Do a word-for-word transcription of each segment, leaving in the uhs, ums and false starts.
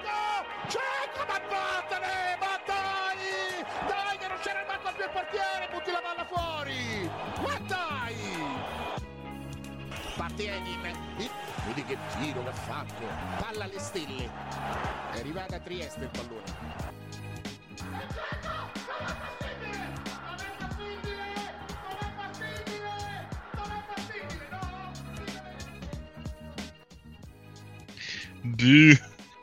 Dzeko, ma vattene, ma dai! Dai che non c'era manco più il portiere, butti la palla fuori! Ma dai! Parte Egin, vedi che tiro che ha fatto, palla alle stelle, è arrivata a Trieste il pallone. Boo.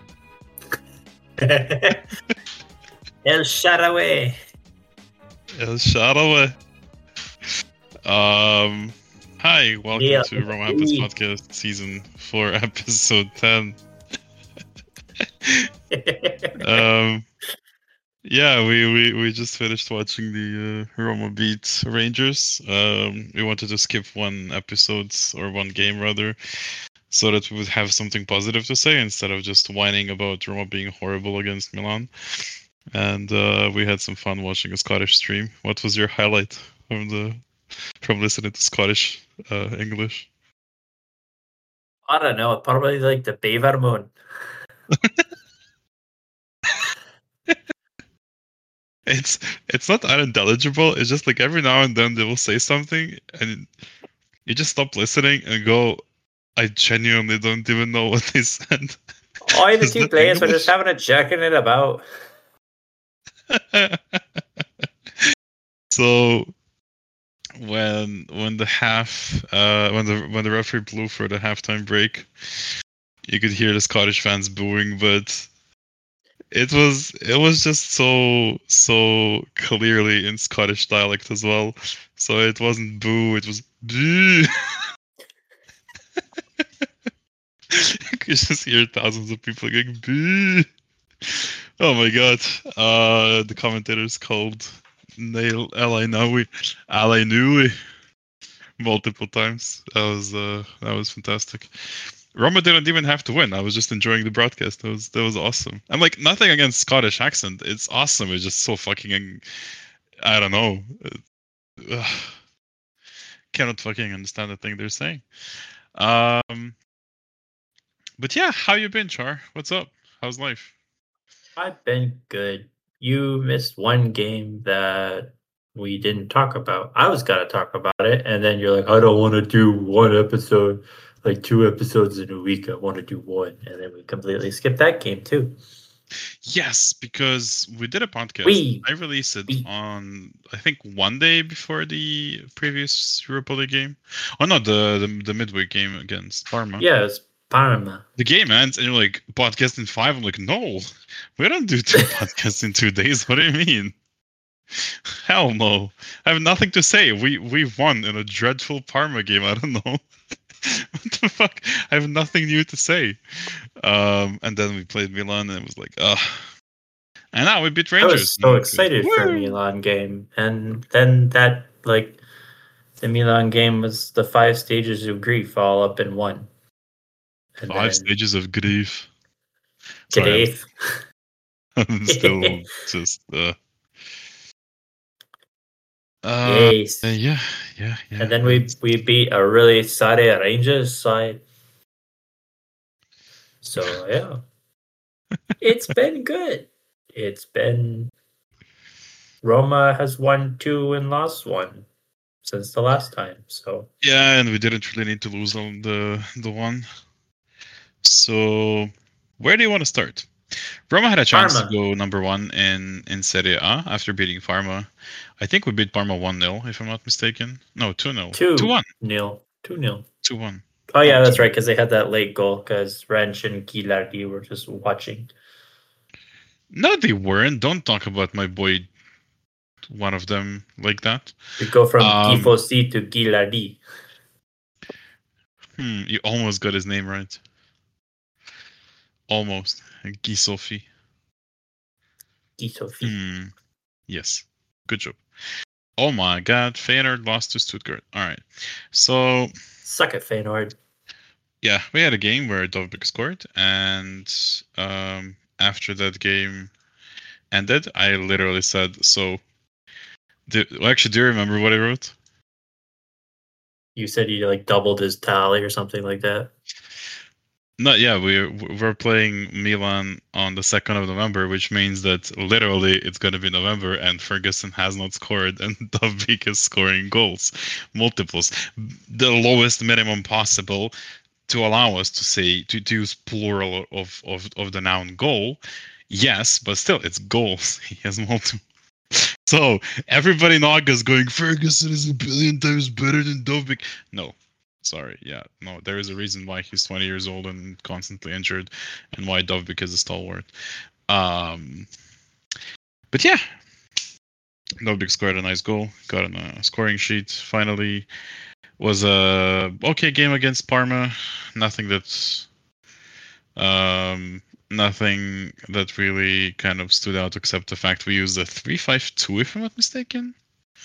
El Sharaway. El Sharaway. Um, hi, welcome Yeah, to Roma Happens Podcast, Season four, Episode ten. um, yeah, we, we, we just finished watching the uh, Roma beat Rangers. Um, we wanted to skip one episode, or one game rather, so that we would have something positive to say instead of just whining about Roma being horrible against Milan. And uh, we had some fun watching a Scottish stream. What was your highlight from the from listening to Scottish uh, English? I don't know. Probably like the Beaver Moon. It's it's not unintelligible. It's just like every now and then they will say something, and you just stop listening and go, I genuinely don't even know what they said. All the Is two that players were English? just having a checking it about. So when when the half uh when the when the referee blew for the halftime break, you could hear the Scottish fans booing, but it was it was just so so clearly in Scottish dialect as well. So it wasn't boo, it was boo. You could just hear thousands of people going boo. Oh my god. Uh the commentators called Nail Ally Nui Ally Nui multiple times. That was uh that was fantastic. Roma didn't even have to win. I was just enjoying the broadcast. That was that was awesome. I'm like, nothing against Scottish accent. It's awesome. It's just so fucking, I don't know. Ugh. Cannot fucking understand the thing they're saying. Um, but yeah, how you been, Char? What's up? How's life? I've been good. You missed one game that we didn't talk about. I was gonna talk about it, and then you're like, I don't want to do one episode, like two episodes in a week. I want to do one, and then we completely skipped that game too. Yes, because we did a podcast. We I released it we- on, I think, one day before the previous Europa League game. Oh no, the the, the midweek game against Parma. yeah, it's Parma. The game ends, and you're like, podcast in five. I'm like, no, we don't do two podcasts in two days. What do you mean? Hell no. I have nothing to say. We we won in a dreadful Parma game. I don't know. What the fuck? I have nothing new to say. Um, and then we played Milan, and it was like, ugh. And now we beat I Rangers. was so and- excited for a Woo! Milan game, and then that like the Milan game was the five stages of grief all up in one. And Five then stages of grief. Sorry, grief. I'm, I'm still just. Uh, uh, Yes. uh, yeah, yeah, yeah. And then we we beat a really sorry Rangers side. So yeah, it's been good. It's been Roma has won two and lost one since the last time. So Yeah, and we didn't really need to lose on the the one. So, where do you want to start? Roma had a chance Parma. to go number one in in Serie A after beating Parma. I think we beat Parma one nil, if I'm not mistaken. No, two nil. two two one. nil two nil. two one. Oh yeah, Oh, that's two- right, because they had that late goal because Wrench and Gilardi were just watching. No, they weren't. Don't talk about my boy, one of them, like that. We go from Um, Gifosi to Gilardi. Hmm, you almost got his name right. Almost. Guy Sophie. Gisofi. Hmm. Yes. Good job. Oh my god, Feyenoord lost to Stuttgart. Alright. So, Suck it, Feyenoord. yeah, we had a game where Dovbyk scored, and um, after that game ended, I literally said, so... Do, well, actually, do you remember what I wrote? You said he like doubled his tally or something like that. No, yeah, we're we're playing Milan on the second of November, which means that literally it's going to be November, and Ferguson has not scored, and Dovbyk is scoring goals, multiples, the lowest minimum possible to allow us to say to, to use plural of, of of the noun goal. Yes, but still, it's goals. He has multiple. So everybody in August going, Ferguson is a billion times better than Dovbyk. No. Sorry, yeah, no. There is a reason why he's twenty years old and constantly injured, and why Dovbyk is a stalwart. Um, but yeah, Dovbyk scored a nice goal, got on a scoring sheet. Finally, was a okay game against Parma. Nothing that's um, nothing that really kind of stood out except the fact we used a three five two, if I'm not mistaken,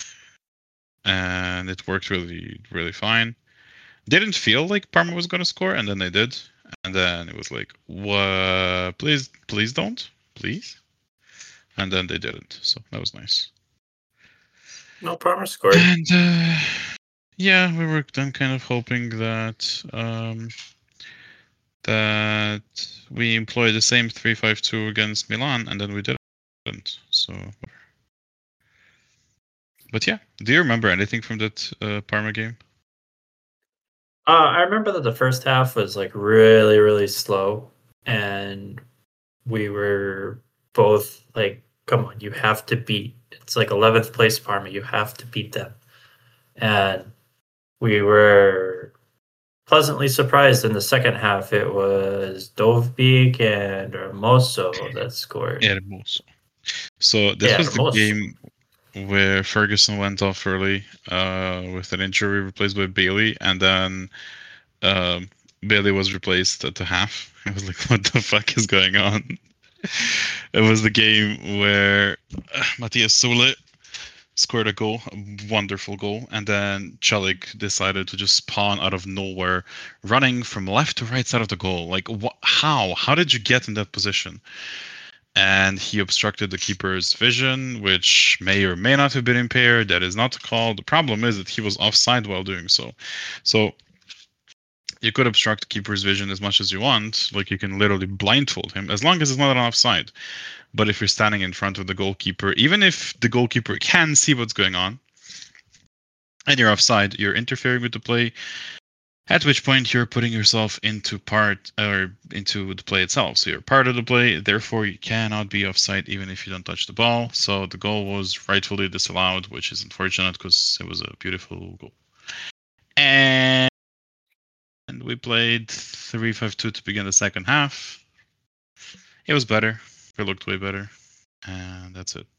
and it worked really, really fine. Didn't feel like Parma was going to score, and then they did. And then it was like, what? Please, please don't. Please. And then they didn't. So that was nice. No, Parma scored. And uh, yeah, we were then kind of hoping that um, that we employ the same three five two against Milan, and then we didn't. So, but yeah, do you remember anything from that uh, Parma game? Uh, I remember that the first half was like really, really slow, and we were both like, "Come on, you have to beat." It's like eleventh place Parma. You have to beat them, and we were pleasantly surprised in the second half. It was Dovbyk and Hermoso that scored. Hermoso. So this Yeah, was the Hermoso. game where Ferguson went off early uh, with an injury replaced by Bailey, and then um, Bailey was replaced at the half. I was like, what the fuck is going on? It was the game where uh, Matthias Sule scored a goal, a wonderful goal, and then Celik decided to just spawn out of nowhere, running from left to right side of the goal. Like, wh- how? How did you get in that position? And he obstructed the keeper's vision, which may or may not have been impaired. That is not a call. The problem is that he was offside while doing so. So you could obstruct the keeper's vision as much as you want. Like, you can literally blindfold him, as long as it's not an offside. But if you're standing in front of the goalkeeper, even if the goalkeeper can see what's going on, and you're offside, you're interfering with the play. At which point you're putting yourself into part or into the play itself. So you're part of the play, therefore you cannot be offside even if you don't touch the ball. So the goal was rightfully disallowed, which is unfortunate because it was a beautiful goal. And we played three five two to begin the second half. It was better. It looked way better. And that's it.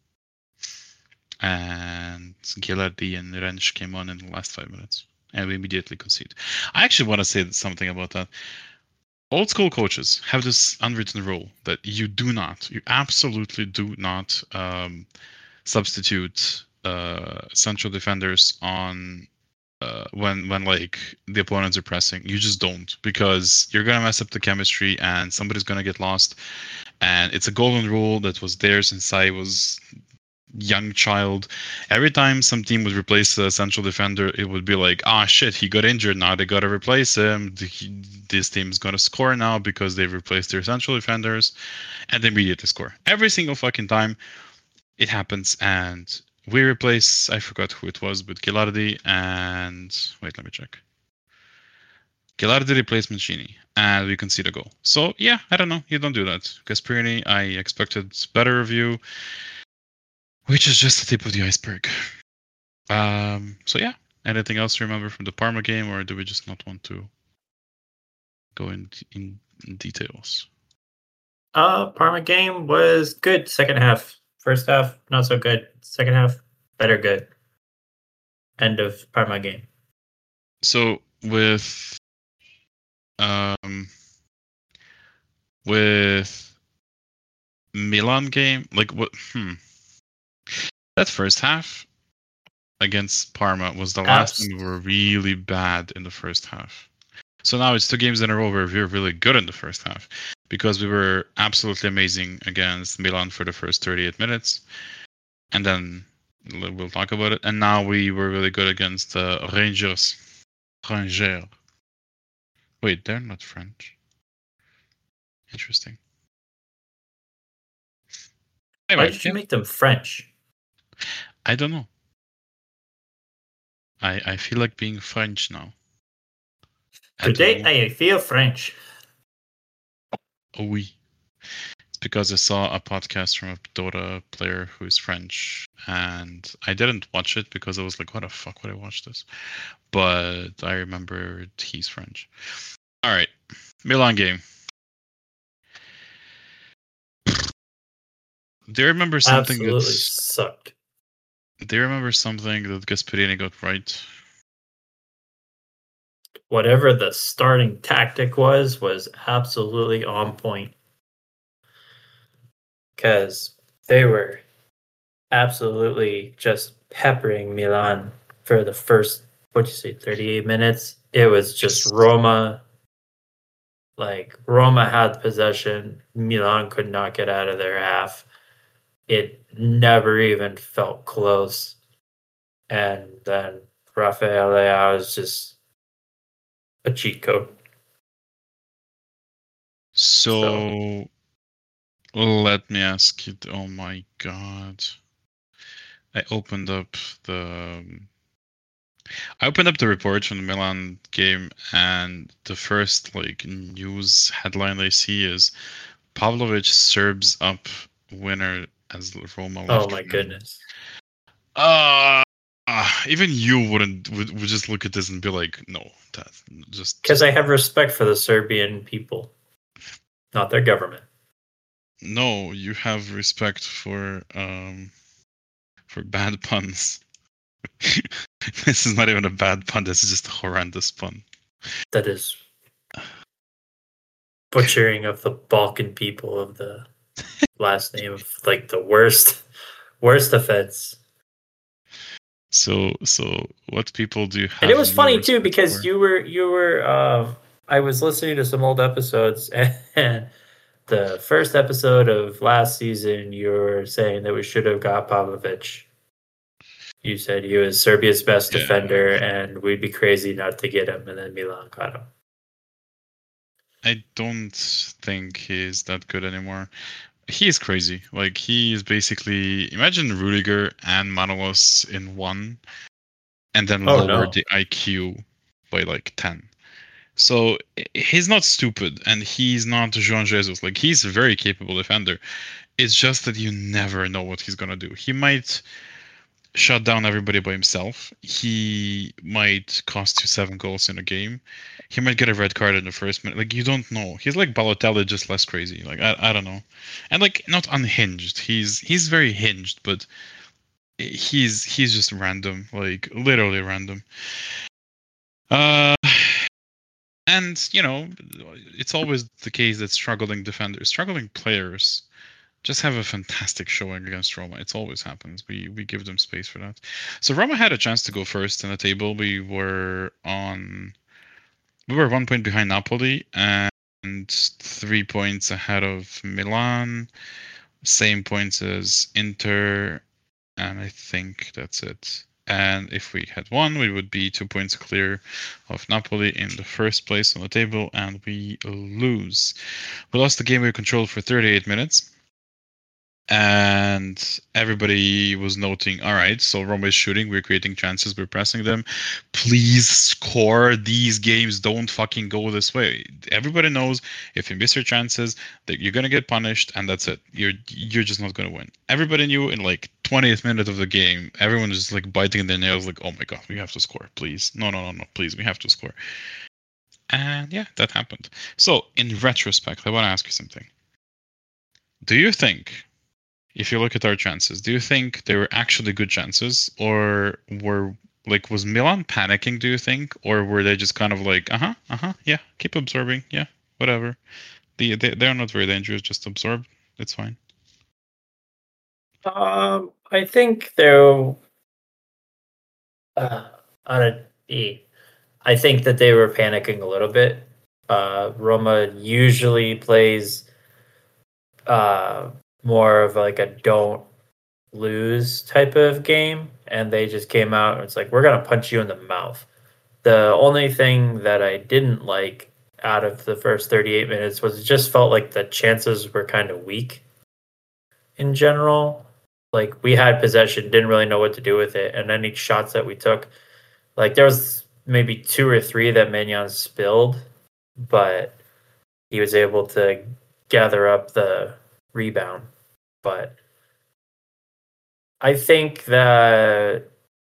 And Ghilardi and Rensch came on in the last five minutes. And we immediately concede. I actually want to say something about that. Old school coaches have this unwritten rule that you do not, you absolutely do not um, substitute uh, central defenders on uh, when when like the opponents are pressing. You just don't, because you're gonna mess up the chemistry and somebody's gonna get lost. And it's a golden rule that was there since I was young child. Every time some team would replace a central defender, it would be like, ah, shit, he got injured now, they gotta replace him. He, this team's gonna score now because they've replaced their central defenders, and they immediately score. Every single fucking time it happens, and we replace, I forgot who it was, but Ghilardi and wait, let me check. Ghilardi replaced Mancini, and we concede a goal. So yeah, I don't know, you don't do that. Gasperini, I expected better of you, which is just the tip of the iceberg. Um, so yeah, anything else to remember from the Parma game, or do we just not want to go in, in, in details? Uh, Parma game was good. Second half. First half, not so good. Second half, better good. End of Parma game. So with um with Milan game, like what? Hmm. That first half against Parma was the last time we were really bad in the first half. So now it's two games in a row where we were really good in the first half, because we were absolutely amazing against Milan for the first thirty-eight minutes. And then we'll talk about it. And now we were really good against uh, Rangers. Rangers. Wait, they're not French. Interesting. Why Anyway, did you yeah, make them French? I don't know. I I feel like being French now. I Today don't know. I feel French. Oh, oui. It's because I saw a podcast from a Dota player who is French, and I didn't watch it because I was like, "What the fuck would I watch this?" But I remembered he's French. All right, Milan game. Do you remember something Absolutely that's? sucked. Do you remember something that Gasperini got right? Whatever the starting tactic was, was absolutely on point. Because they were absolutely just peppering Milan for the first, what'd you say, thirty-eight minutes? It was just Yes. Roma. Like, Roma had possession. Milan could not get out of their half. It never even felt close. And then Rafael Leao is just a cheat code. So, let me ask you. Oh my god! I opened up the. I opened up the report from the Milan game, and the first like news headline I see is Pavlovic Serbs up winner as Roma left. Oh my goodness. Uh, uh even you wouldn't would, would just look at this and be like, no, that just Because just I have respect for the Serbian people, not their government. no. You have respect for um for bad puns. This is not even a bad pun. This is just a horrendous pun. That is butchering of the Balkan people of the last name of like the worst, worst offense. So, so what people do have? And it was no funny too respect because for? you were you were. Uh, I was listening to some old episodes, and the first episode of last season, you were saying that we should have got Pavlovic. You said he was Serbia's best Yeah. defender, and we'd be crazy not to get him, and then Milan got him. I don't think he's that good anymore. He is crazy. Like he is basically imagine Rudiger and Manolas in one, and then Oh, lower no. the I Q by like ten. So i- he's not stupid, and he's not João Jesus. Like he's a very capable defender. It's just that you never know what he's gonna do. He might shut down everybody by himself. He might cost you seven goals in a game. He might get a red card in the first minute. Like you don't know. He's like Balotelli, just less crazy. Like I, I don't know, and like not unhinged. He's he's very hinged, but he's he's just random, like literally random. Uh, and you know, it's always the case that struggling defenders, struggling players just have a fantastic showing against Roma. It's always happens. We we give them space for that. So Roma had a chance to go first in the table. We were on we were one point behind Napoli and three points ahead of Milan. Same points as Inter, and I think that's it. And if we had won, we would be two points clear of Napoli in the first place on the table, and we lose. We lost the game we controlled for thirty-eight minutes. And everybody was noting, all right, so Roma is shooting, we're creating chances, we're pressing them. Please score. These games don't fucking go this way. Everybody knows if you miss your chances, that you're gonna get punished, and that's it. You're you're just not gonna win. Everybody knew in like twentieth minute of the game, everyone was just like biting their nails, like, oh my god, we have to score, please. No, no, no, no, please, we have to score. And yeah, that happened. So in retrospect, I want to ask you something. Do you think, if you look at our chances, do you think they were actually good chances, or were like was Milan panicking? Do you think, or were they just kind of like, uh huh, uh huh, yeah, keep absorbing, yeah, whatever. The they they're not very dangerous. Just absorb. It's fine. Um, I think they're uh, on a E. I think that they were panicking a little bit. Uh, Roma usually plays uh, more of like a don't lose type of game, and they just came out and it's like, we're gonna punch you in the mouth. The only thing that I didn't like out of the first thirty-eight minutes was it just felt like the chances were kind of weak in general. Like we had possession, didn't really know what to do with it, and any shots that we took, like there was maybe two or three that Mignon spilled, but he was able to gather up the rebound. But I think that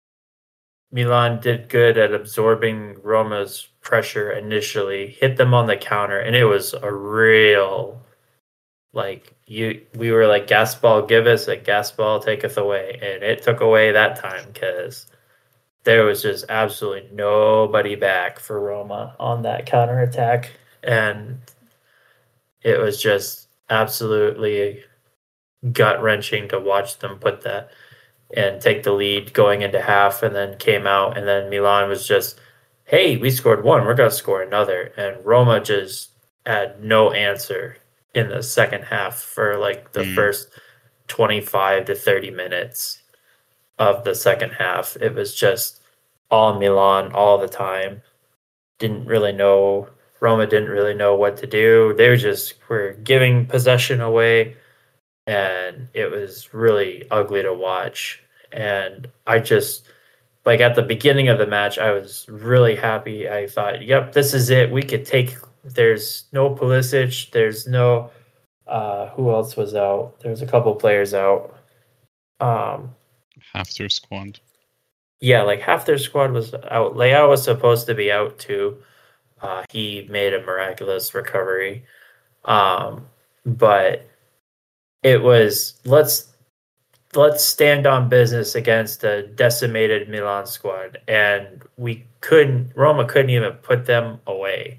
Milan did good at absorbing Roma's pressure initially, hit them on the counter, and it was a real like you we were like gas ball give us a gas ball taketh away, and it took away that time because there was just absolutely nobody back for Roma on that counter attack, and it was just absolutely gut wrenching to watch them put that and take the lead going into half, and then came out, and then Milan was just, hey, we scored one, we're going to score another. And Roma just had no answer in the second half for like the mm. first twenty-five to thirty minutes of the second half. It was just all Milan all the time. Didn't really know, Roma didn't really know what to do. They were just were giving possession away, and it was really ugly to watch. And I just, like at the beginning of the match, I was really happy. I thought, yep, this is it. We could take, there's no Pulisic, there's no, uh, who else was out? There was a couple players out. Um, half their squad. Yeah, like half their squad was out. Leao was supposed to be out too. Uh, he made a miraculous recovery. Um, but it was, let's, let's stand on business against a decimated Milan squad. And we couldn't, Roma couldn't even put them away.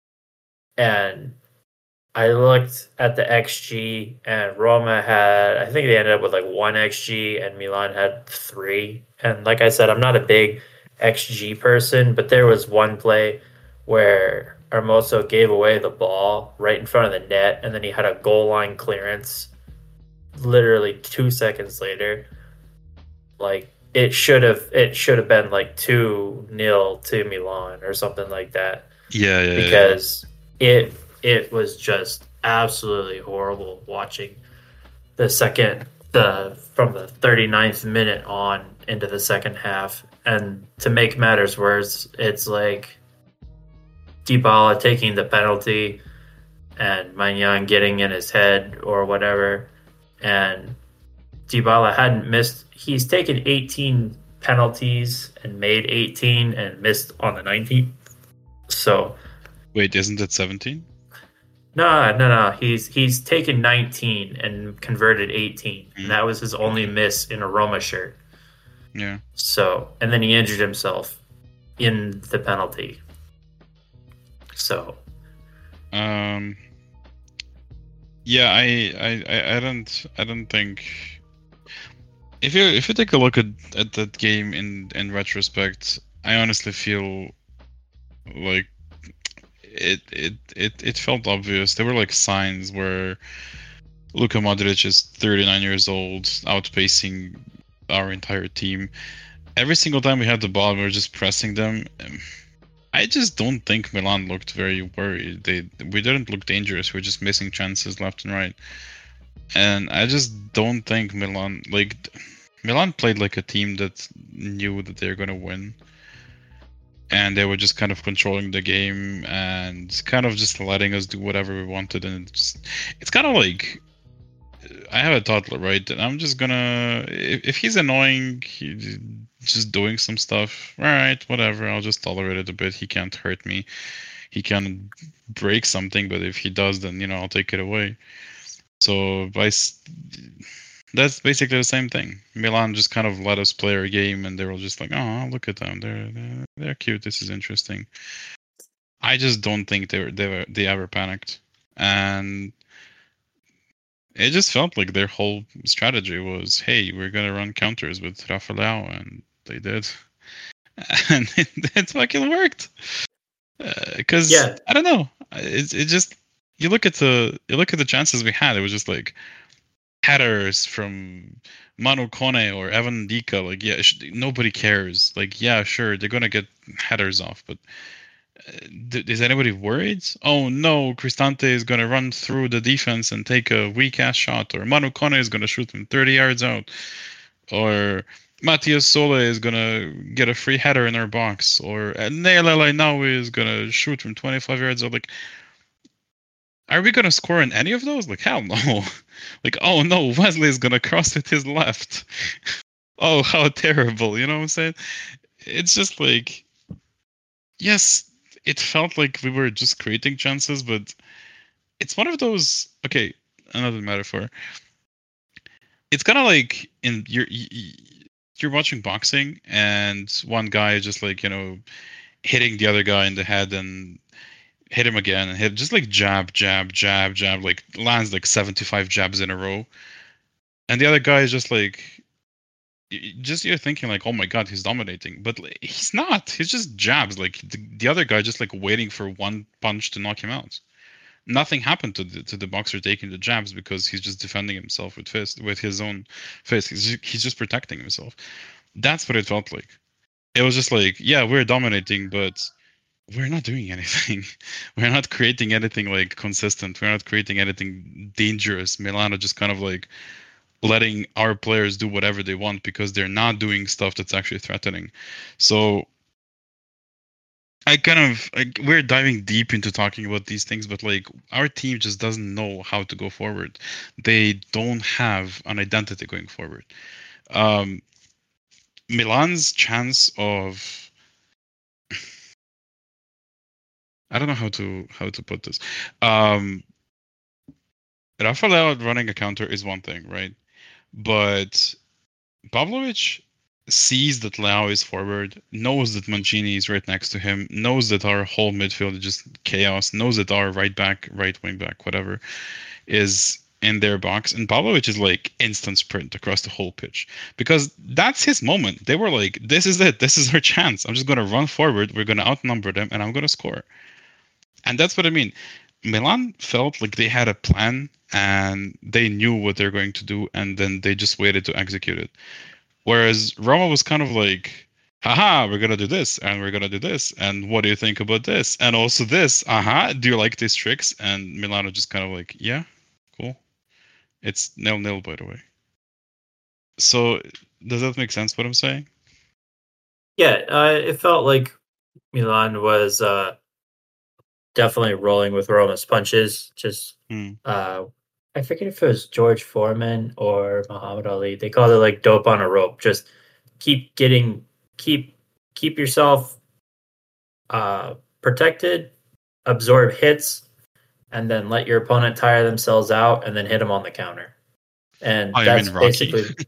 And I looked at the X G, and Roma had, I think they ended up with like one X G, and Milan had three. And like I said, I'm not a big X G person, but there was one play where Hermoso gave away the ball right in front of the net, and then he had a goal line clearance literally two seconds later. Like it should have it should have been like two nil to Milan or something like that. Yeah, yeah. Because yeah. it it was just absolutely horrible watching the second the from the thirty-ninth minute on into the second half. And to make matters worse, it's like Dybala taking the penalty and Maignan getting in his head or whatever. And Dybala hadn't missed. He's taken eighteen penalties and made eighteen and missed on the nineteenth. So, wait, isn't it seventeen? No, no, no. He's he's taken nineteen and converted eighteen, mm. and that was his only miss in a Roma shirt. Yeah. So, and then he injured himself in the penalty. So, um. Yeah, I, I, I don't I don't think if you if you take a look at, at that game in, in retrospect, I honestly feel like it, it it it felt obvious. There were like signs where Luka Modric is thirty-nine years old, outpacing our entire team. Every single time we had the ball, we were just pressing them. I just don't think Milan looked very worried. They we didn't look dangerous. We were just missing chances left and right. And I just don't think Milan like Milan played like a team that knew that they're gonna win. And they were just kind of controlling the game and kind of just letting us do whatever we wanted. And it's just, it's kind of like I have a toddler, right? And I'm just gonna if, if he's annoying, he just doing some stuff, all right, whatever, I'll just tolerate it a bit. He can't hurt me, he can break something, but if he does, then you know I'll take it away. So by that's basically the same thing. Milan just kind of let us play our game, and they were just like, oh, look at them, they're they're, they're cute, this is interesting. I just don't think they were they were they ever panicked, and it just felt like their whole strategy was, hey, we're gonna run counters with Rafa Leao, and they did, and it, it fucking worked. Because uh, yeah. I don't know, it it just you look at the you look at the chances we had. It was just like headers from Manu Kone or Evan Ndika. Like, yeah, sh- nobody cares. Like, yeah, sure, they're gonna get headers off, but th- is anybody worried? Oh no, Cristante is going to run through the defense and take a weak ass shot, or Manu Kone is going to shoot from thirty yards out, or Matias Sole is going to get a free header in our box, or Nail Elainawi is going to shoot from twenty-five yards out. Like, are we going to score in any of those? Like, hell no. Like, oh no, Wesley is going to cross with his left. Oh, how terrible. You know what I'm saying? It's just like, yes, it felt like we were just creating chances, but it's one of those. Okay, another metaphor. It's kind of like in you're you're watching boxing, and one guy just like you know hitting the other guy in the head and hit him again and hit just like jab, jab, jab, jab, like lands like seventy-five jabs in a row, and the other guy is just like. Just you're thinking like, oh my god, he's dominating, but he's not. He's just jabs. Like the, the other guy, just like waiting for one punch to knock him out. Nothing happened to the to the boxer taking the jabs because he's just defending himself with fist, with his own fist. He's just, he's just protecting himself. That's what it felt like. It was just like, yeah, we're dominating, but we're not doing anything. We're not creating anything like consistent. We're not creating anything dangerous. Milano just kind of like. Letting our players do whatever they want because they're not doing stuff that's actually threatening. So I kind of like we're diving deep into talking about these things, but like our team just doesn't know how to go forward. They don't have an identity going forward. Um, Milan's chance of I don't know how to how to put this. Um, Rafa Leao running a counter is one thing, right? But Pavlovic sees that Leao is forward, knows that Mancini is right next to him, knows that our whole midfield is just chaos, knows that our right back, right wing back, whatever, is in their box. And Pavlovic is like instant sprint across the whole pitch because that's his moment. They were like, this is it. This is our chance. I'm just going to run forward. We're going to outnumber them and I'm going to score. And that's what I mean. Milan felt like they had a plan and they knew what they're going to do, and then they just waited to execute it. Whereas Roma was kind of like, haha, we're going to do this, and we're going to do this, and what do you think about this? And also this, aha, do you like these tricks? And Milano just kind of like, yeah, cool. It's nil-nil, by the way. So, does that make sense what I'm saying? Yeah, uh, it felt like Milan was... Uh... definitely rolling with Roma's punches. Just, mm. uh, I forget if it was George Foreman or Muhammad Ali. They called it like dope on a rope. Just keep getting, keep, keep yourself uh, protected, absorb hits, and then let your opponent tire themselves out, and then hit them on the counter. And oh, that's you mean Rocky? basically.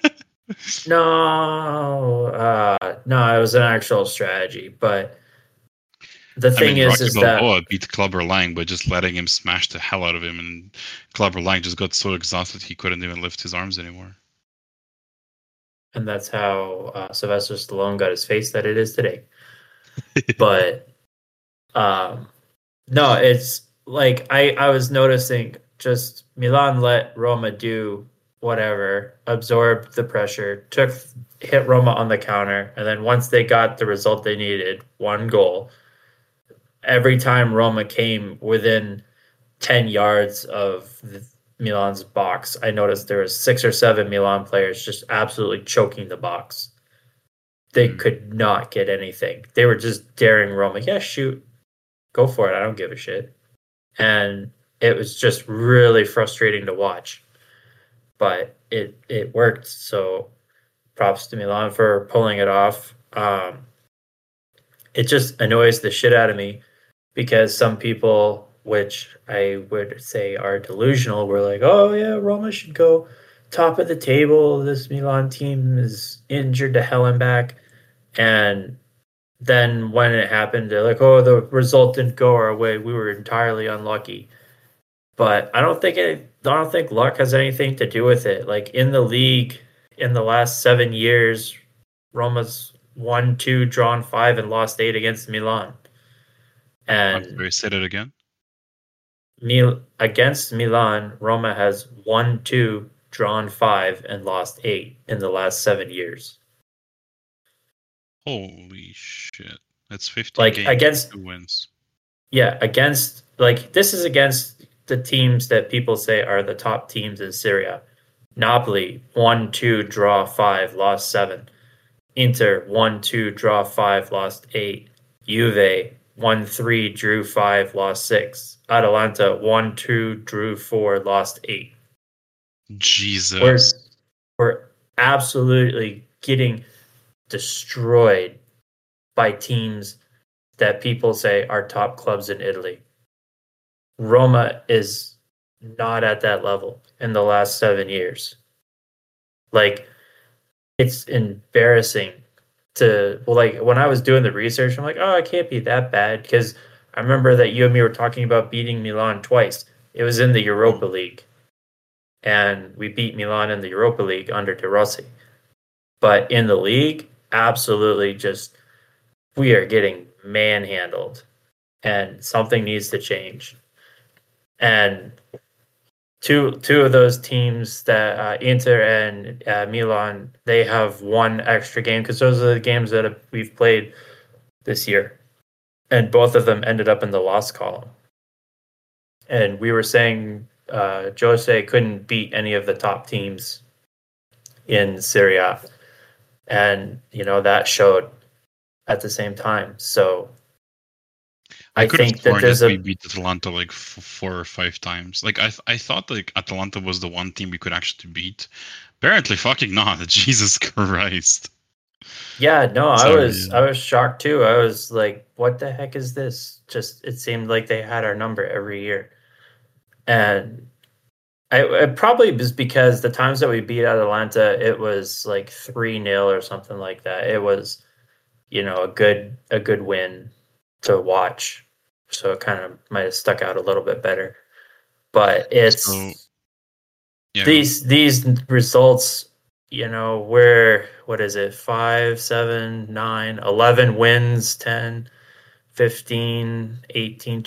no, uh, no, it was an actual strategy, but. The thing I mean, is, Rocky is Balboa that beat Clubber Lang by just letting him smash the hell out of him, and Clubber Lang just got so exhausted he couldn't even lift his arms anymore. And that's how uh, Sylvester Stallone got his face that it is today. But um, no, it's like I, I was noticing just Milan let Roma do whatever, absorb the pressure, took hit Roma on the counter, and then once they got the result they needed, one goal. Every time Roma came within ten yards of the, Milan's box, I noticed there was six or seven Milan players just absolutely choking the box. They mm. could not get anything. They were just daring Roma, yeah, shoot, go for it. I don't give a shit. And it was just really frustrating to watch. But it, it worked, so props to Milan for pulling it off. Um, it just annoys the shit out of me because some people, which I would say are delusional, were like, oh yeah, Roma should go top of the table. This Milan team is injured to hell and back. And then when it happened, they're like, oh, the result didn't go our way. We were entirely unlucky. But I don't think it, I don't think luck has anything to do with it. Like in the league, in the last seven years, Roma's won two, drawn five, and lost eight against Milan. And I'm sorry, say that again. Mil- against Milan, Roma has won two, drawn five, and lost eight in the last seven years. Holy shit! It's fifteen Like games, against, two wins. yeah, against like this is against the teams that people say are the top teams in Syria. Napoli one two draw five lost seven. Inter one two draw five lost eight. Juve one three drew five lost six. Atalanta one two drew four lost eight. Jesus. We're we're absolutely getting destroyed by teams that people say are top clubs in Italy. Roma is not at that level in the last seven years. Like, it's embarrassing to, well, like, when I was doing the research, I'm like, oh, it can't be that bad, because I remember that you and me were talking about beating Milan twice. It was in the Europa League, and we beat Milan in the Europa League under De Rossi. But in the league, absolutely just, we are getting manhandled, and something needs to change. And two two of those teams, that uh, Inter and uh, Milan, they have one extra game, because those are the games that we've played this year, and both of them ended up in the loss column. And we were saying uh, Jose couldn't beat any of the top teams in Serie A, and you know that showed at the same time. So I, I could think have that sworn there's that we a beat Atalanta like f- four or five times. Like I, th- I thought like Atalanta was the one team we could actually beat. Apparently, fucking not. Jesus Christ. yeah, no, I Sorry, was yeah. I was shocked too. I was like, what the heck is this? Just it seemed like they had our number every year. And I, it probably was because the times that we beat Atalanta, it was like three nil or something like that. It was, you know, a good a good win to watch. So it kind of might have stuck out a little bit better. But it's So, yeah, these these results, you know, we're, what is it, five, seven, nine, eleven wins, ten, fifteen, eighteen,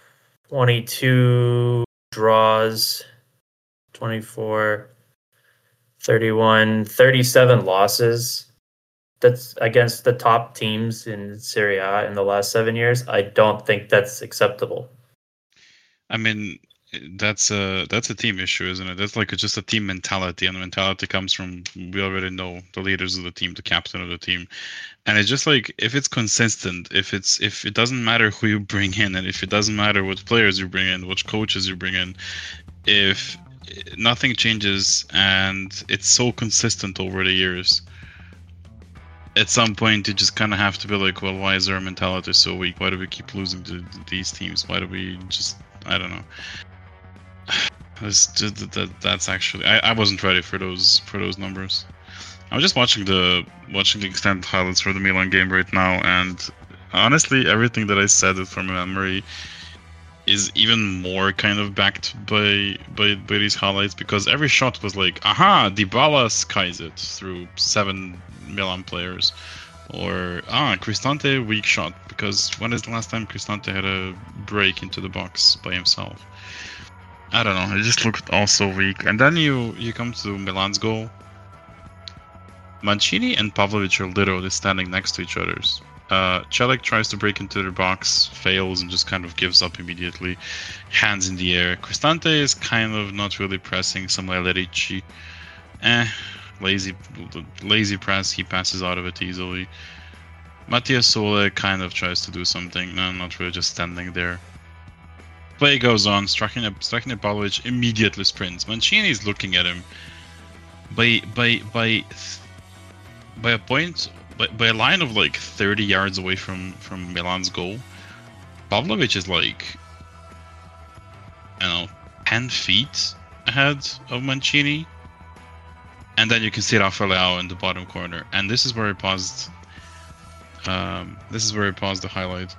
twenty-two draws, twenty-four, thirty-one, thirty-seven losses. That's against the top teams in Serie A in the last seven years. I don't think that's acceptable. I mean, that's a that's a team issue, isn't it? That's like just a team mentality, and the mentality comes from, we already know, the leaders of the team, the captain of the team, and it's just like, if it's consistent, if it's if it doesn't matter who you bring in, and if it doesn't matter what players you bring in, which coaches you bring in, if nothing changes and it's so consistent over the years, at some point you just kind of have to be like, well, why is our mentality so weak? Why do we keep losing to these teams? Why do we just, I don't know. That's just, that, that's actually, I, I wasn't ready for those for those numbers. I'm just watching the watching the extended highlights for the Milan game right now, and honestly, everything that I said from memory is even more kind of backed by by by these highlights, because every shot was like, aha, Dybala skies it through seven Milan players, or ah, Cristante weak shot, because when is the last time Cristante had a break into the box by himself? I don't know, it just looked all so weak. And then you you come to Milan's goal. Mancini and Pavlovic are literally standing next to each other. Uh, Celik tries to break into their box, fails, and just kind of gives up immediately. Hands in the air. Cristante is kind of not really pressing. Samuele Ricci, eh, lazy, lazy press. He passes out of it easily. Mattia Sole kind of tries to do something. No, not really, just standing there. Play goes on. Striking at striking at Pavlovic, immediately sprints. Mancini is looking at him. By by by by a point. By, by a line of like thirty yards away from, from Milan's goal, Pavlovic is like, I don't know, ten feet ahead of Mancini. And then you can see Rafael Leao in the bottom corner. And this is where I paused. Um, this is where I paused the highlight.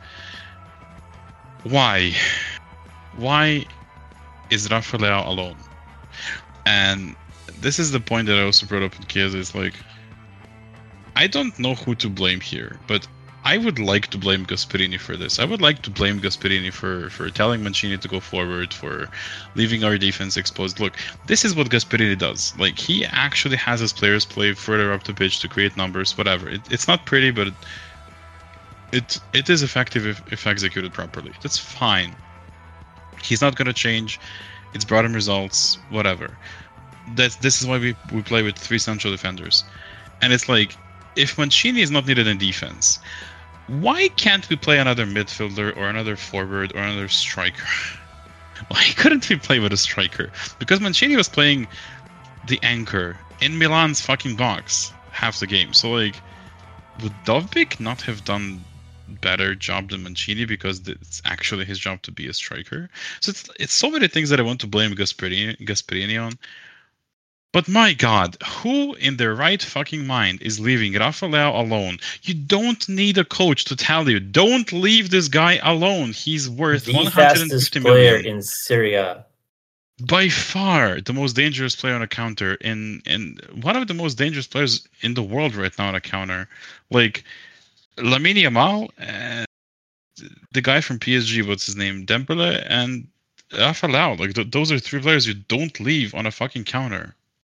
Why? Why is Rafael Leao alone? And this is the point that I also brought up in Chiesa. It's like, I don't know who to blame here, but I would like to blame Gasperini for this. I would like to blame Gasperini for, for telling Mancini to go forward, for leaving our defense exposed. Look, this is what Gasperini does. Like, he actually has his players play further up the pitch to create numbers, whatever. It, it's not pretty, but it, it it is effective if, if executed properly. That's fine. He's not gonna change. It's brought him results. Whatever. That's this is why we we play with three central defenders, and it's like if Mancini is not needed in defense, why can't we play another midfielder or another forward or another striker? Why couldn't we play with a striker? Because Mancini was playing the anchor in Milan's fucking box half the game. So like, would Dovbyk not have done better job than Mancini because it's actually his job to be a striker? So it's it's so many things that I want to blame Gasperini, Gasperini on. But my God, who in their right fucking mind is leaving Rafael alone? You don't need a coach to tell you, don't leave this guy alone. He's worth the one hundred fifty fastest million. player in Syria. By far the most dangerous player on a counter, in in one of the most dangerous players in the world right now on a counter. Like Lamine Yamal, uh, the guy from P S G, what's his name, Dembele, and Rafael. Like th- those are three players you don't leave on a fucking counter.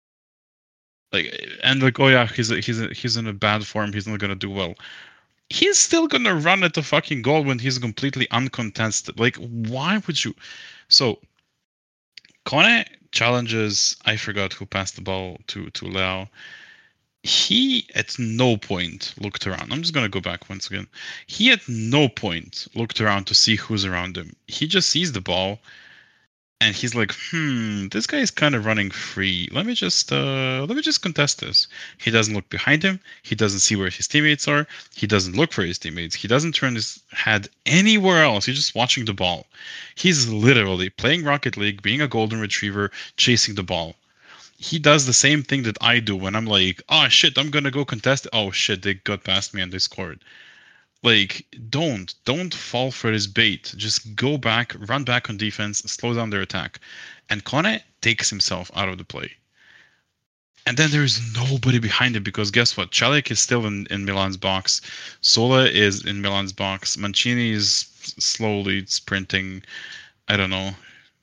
Like and like oh yeah, he's a, he's a, he's in a bad form. He's not gonna do well. He's still gonna run at the fucking goal when he's completely uncontested. Like why would you? So. Kone challenges, I forgot who passed the ball to, to Leao. He at no point looked around. I'm just going to go back once again. He at no point looked around to see who's around him. He just sees the ball and he's like, hmm, this guy is kind of running free. Let me just uh, let me just contest this. He doesn't look behind him. He doesn't see where his teammates are. He doesn't look for his teammates. He doesn't turn his head anywhere else. He's just watching the ball. He's literally playing Rocket League, being a golden retriever, chasing the ball. He does the same thing that I do when I'm like, oh shit, I'm gonna go contest. Oh shit, they got past me and they scored. Like, don't, don't fall for his bait. Just go back, run back on defense, slow down their attack. And Kone takes himself out of the play. And then there's nobody behind him because guess what? Celik is still in, in Milan's box. Sola is in Milan's box. Mancini is slowly sprinting. I don't know.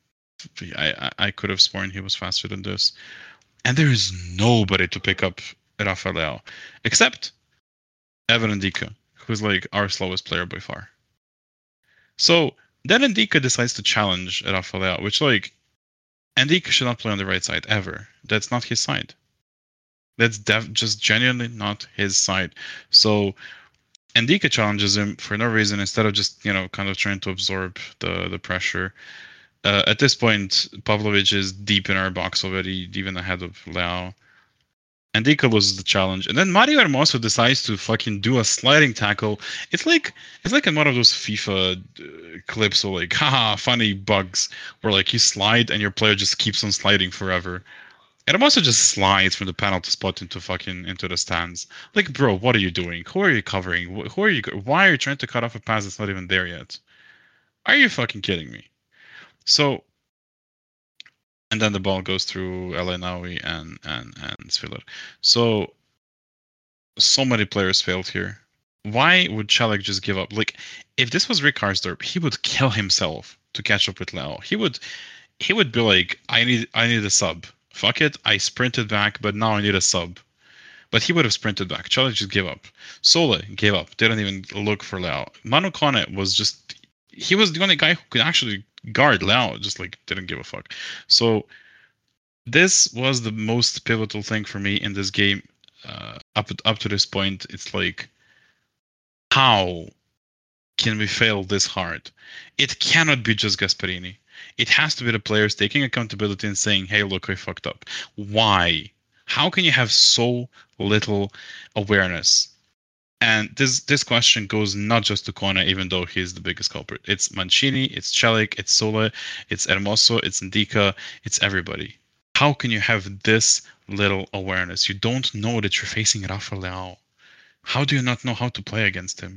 I, I, I could have sworn he was faster than this. And there is nobody to pick up Rafael except Evan Ndika, who's like our slowest player by far. So then Ndika decides to challenge Rafael, which like Ndika should not play on the right side ever. That's not his side. That's def- just genuinely not his side. So Ndika challenges him for no reason instead of just, you know, kind of trying to absorb the, the pressure. Uh, at this point, Pavlovic is deep in our box already, even ahead of Leao. Ndika loses the challenge, and then Mario Hermoso decides to fucking do a sliding tackle. It's like it's like in one of those FIFA uh, clips, or like, haha, funny bugs, where like you slide and your player just keeps on sliding forever. And Hermoso just slides from the penalty spot into fucking into the stands. Like, bro, what are you doing? Who are you covering? Who are you? Why are you trying to cut off a pass that's not even there yet? Are you fucking kidding me? So. And then the ball goes through El Ainaoui and and and Sviller. So, so many players failed here. Why would Celik just give up? Like, if this was Rick Karsdorp, he would kill himself to catch up with Leao. He would, he would be like, I need, I need a sub. Fuck it, I sprinted back, but now I need a sub. But he would have sprinted back. Celik just gave up. Sole gave up. Didn't even look for Leao. Manu Kone was just, he was the only guy who could actually guard Leao, just like didn't give a fuck. So this was the most pivotal thing for me in this game. Uh, up up to this point, it's like, how can we fail this hard? It cannot be just Gasperini. It has to be the players taking accountability and saying, "Hey, look, I fucked up." Why? How can you have so little awareness? And this this question goes not just to Kone, even though he's the biggest culprit. It's Mancini, it's Celik, it's Sole, it's Hermoso, it's Ndika, it's everybody. How can you have this little awareness? You don't know that you're facing Rafael. How do you not know how to play against him?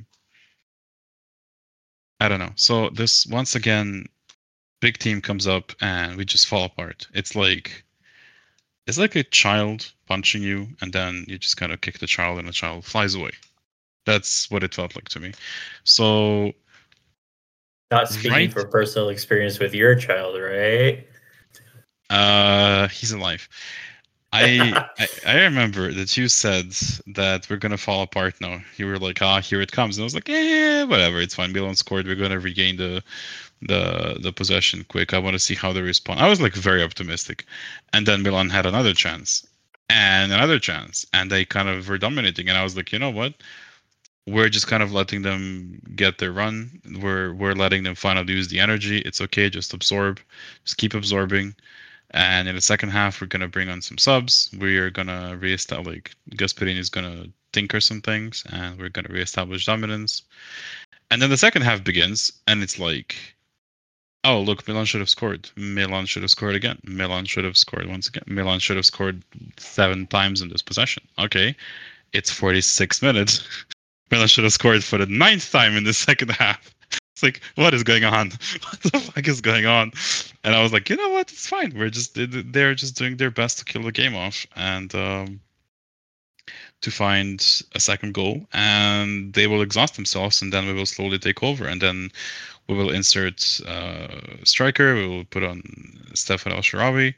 I don't know. So this, once again, big team comes up and we just fall apart. It's like it's like a child punching you and then you just kind of kick the child and the child flies away. That's what it felt like to me. So, not speaking right? for personal experience with your child, right? Uh, he's alive. I, I I remember that you said that we're gonna fall apart now. You were like, ah, here it comes, and I was like, eh, whatever, it's fine. Milan scored. We're gonna regain the the the possession quick. I want to see how they respond. I was like very optimistic, and then Milan had another chance and another chance, and they kind of were dominating. And I was like, you know what? We're just kind of letting them get their run. We're we're letting them finally use the energy. It's okay. Just absorb. Just keep absorbing. And in the second half, we're gonna bring on some subs. We are gonna reestablish. Like Gasperini is gonna tinker some things, and we're gonna reestablish dominance. And then the second half begins, and it's like, oh look, Milan should have scored. Milan should have scored again. Milan should have scored once again. Milan should have scored seven times in this possession. Okay, it's forty-six minutes. Milan should have scored for the ninth time in the second half. It's like, what is going on? What the fuck is going on? And I was like, you know what? It's fine. We're just they're just doing their best to kill the game off and um, to find a second goal, and they will exhaust themselves, and then we will slowly take over, and then we will insert uh, striker. We will put on Stefan El-Shaarawy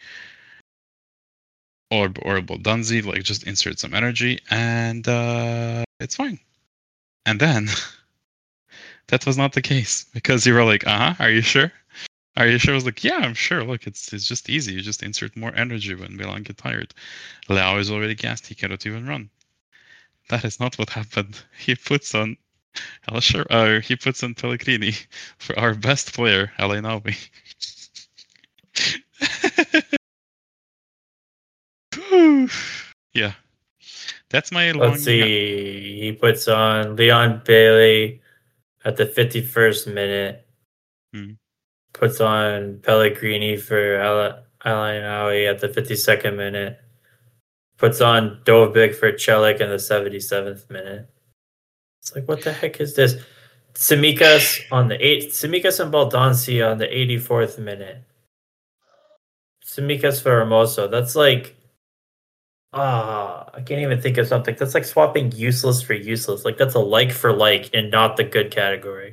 or or Boldanzi, like just insert some energy, and uh, it's fine. And then. That was not the case, because you were like, uh-huh, are you sure? Are you sure? I was like, yeah, I'm sure. Look, it's it's just easy. You just insert more energy when Milan get tired. Leao is already gassed. He cannot even run. That is not what happened. He puts on Elsher, uh, he puts on Pellegrini for our best player, Elhainaoui. Yeah. That's my long... Let's see. He puts on Leon Bailey at the fifty-first minute. Hmm. Puts on Pellegrini for Elhainaoui at the fifty-second minute. Puts on Dovbyk for Celik in the seventy-seventh minute. It's like, what the heck is this? Tsimikas on the eighth. Tsimikas and Baldanzi on the eighty-fourth minute. Tsimikas for Hermoso. That's like, ah, uh, I can't even think of something. That's like swapping useless for useless. Like, that's a like for like in not the good category.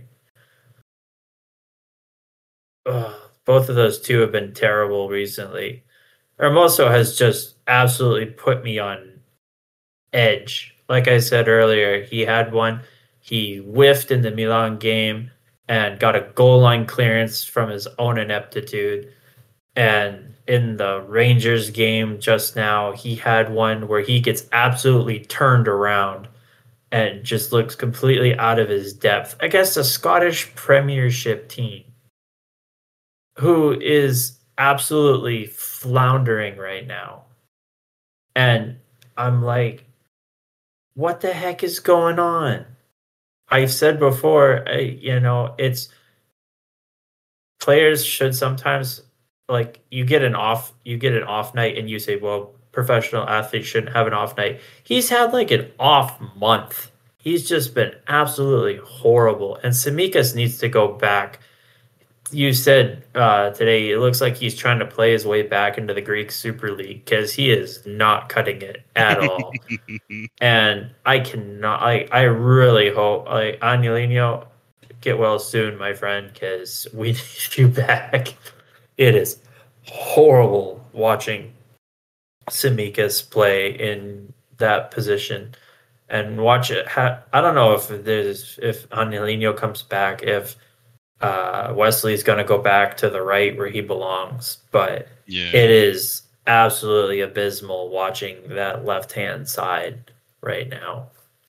Ugh, both of those two have been terrible recently. Hermoso has just absolutely put me on edge. Like I said earlier, he had one. He whiffed in the Milan game and got a goal line clearance from his own ineptitude. And in the Rangers game just now, he had one where he gets absolutely turned around and just looks completely out of his depth against a Scottish Premiership team who is absolutely floundering right now. And I'm like, what the heck is going on? I've said before, I, you know, it's players should sometimes, like, you get an off, you get an off night and you say, well, professional athletes shouldn't have an off night. He's had like an off month. He's just been absolutely horrible. And Tsimikas needs to go back. You said uh, today it looks like he's trying to play his way back into the Greek Super League because he is not cutting it at all. And I cannot. I I really hope, like, Angelino, get well soon, my friend, because we need you back. It is horrible watching Tsimikas play in that position and watch it. Ha- I don't know if there's if Angelino comes back, if uh, Wesley's going to go back to the right where he belongs, but yeah. It is absolutely abysmal watching that left-hand side right now.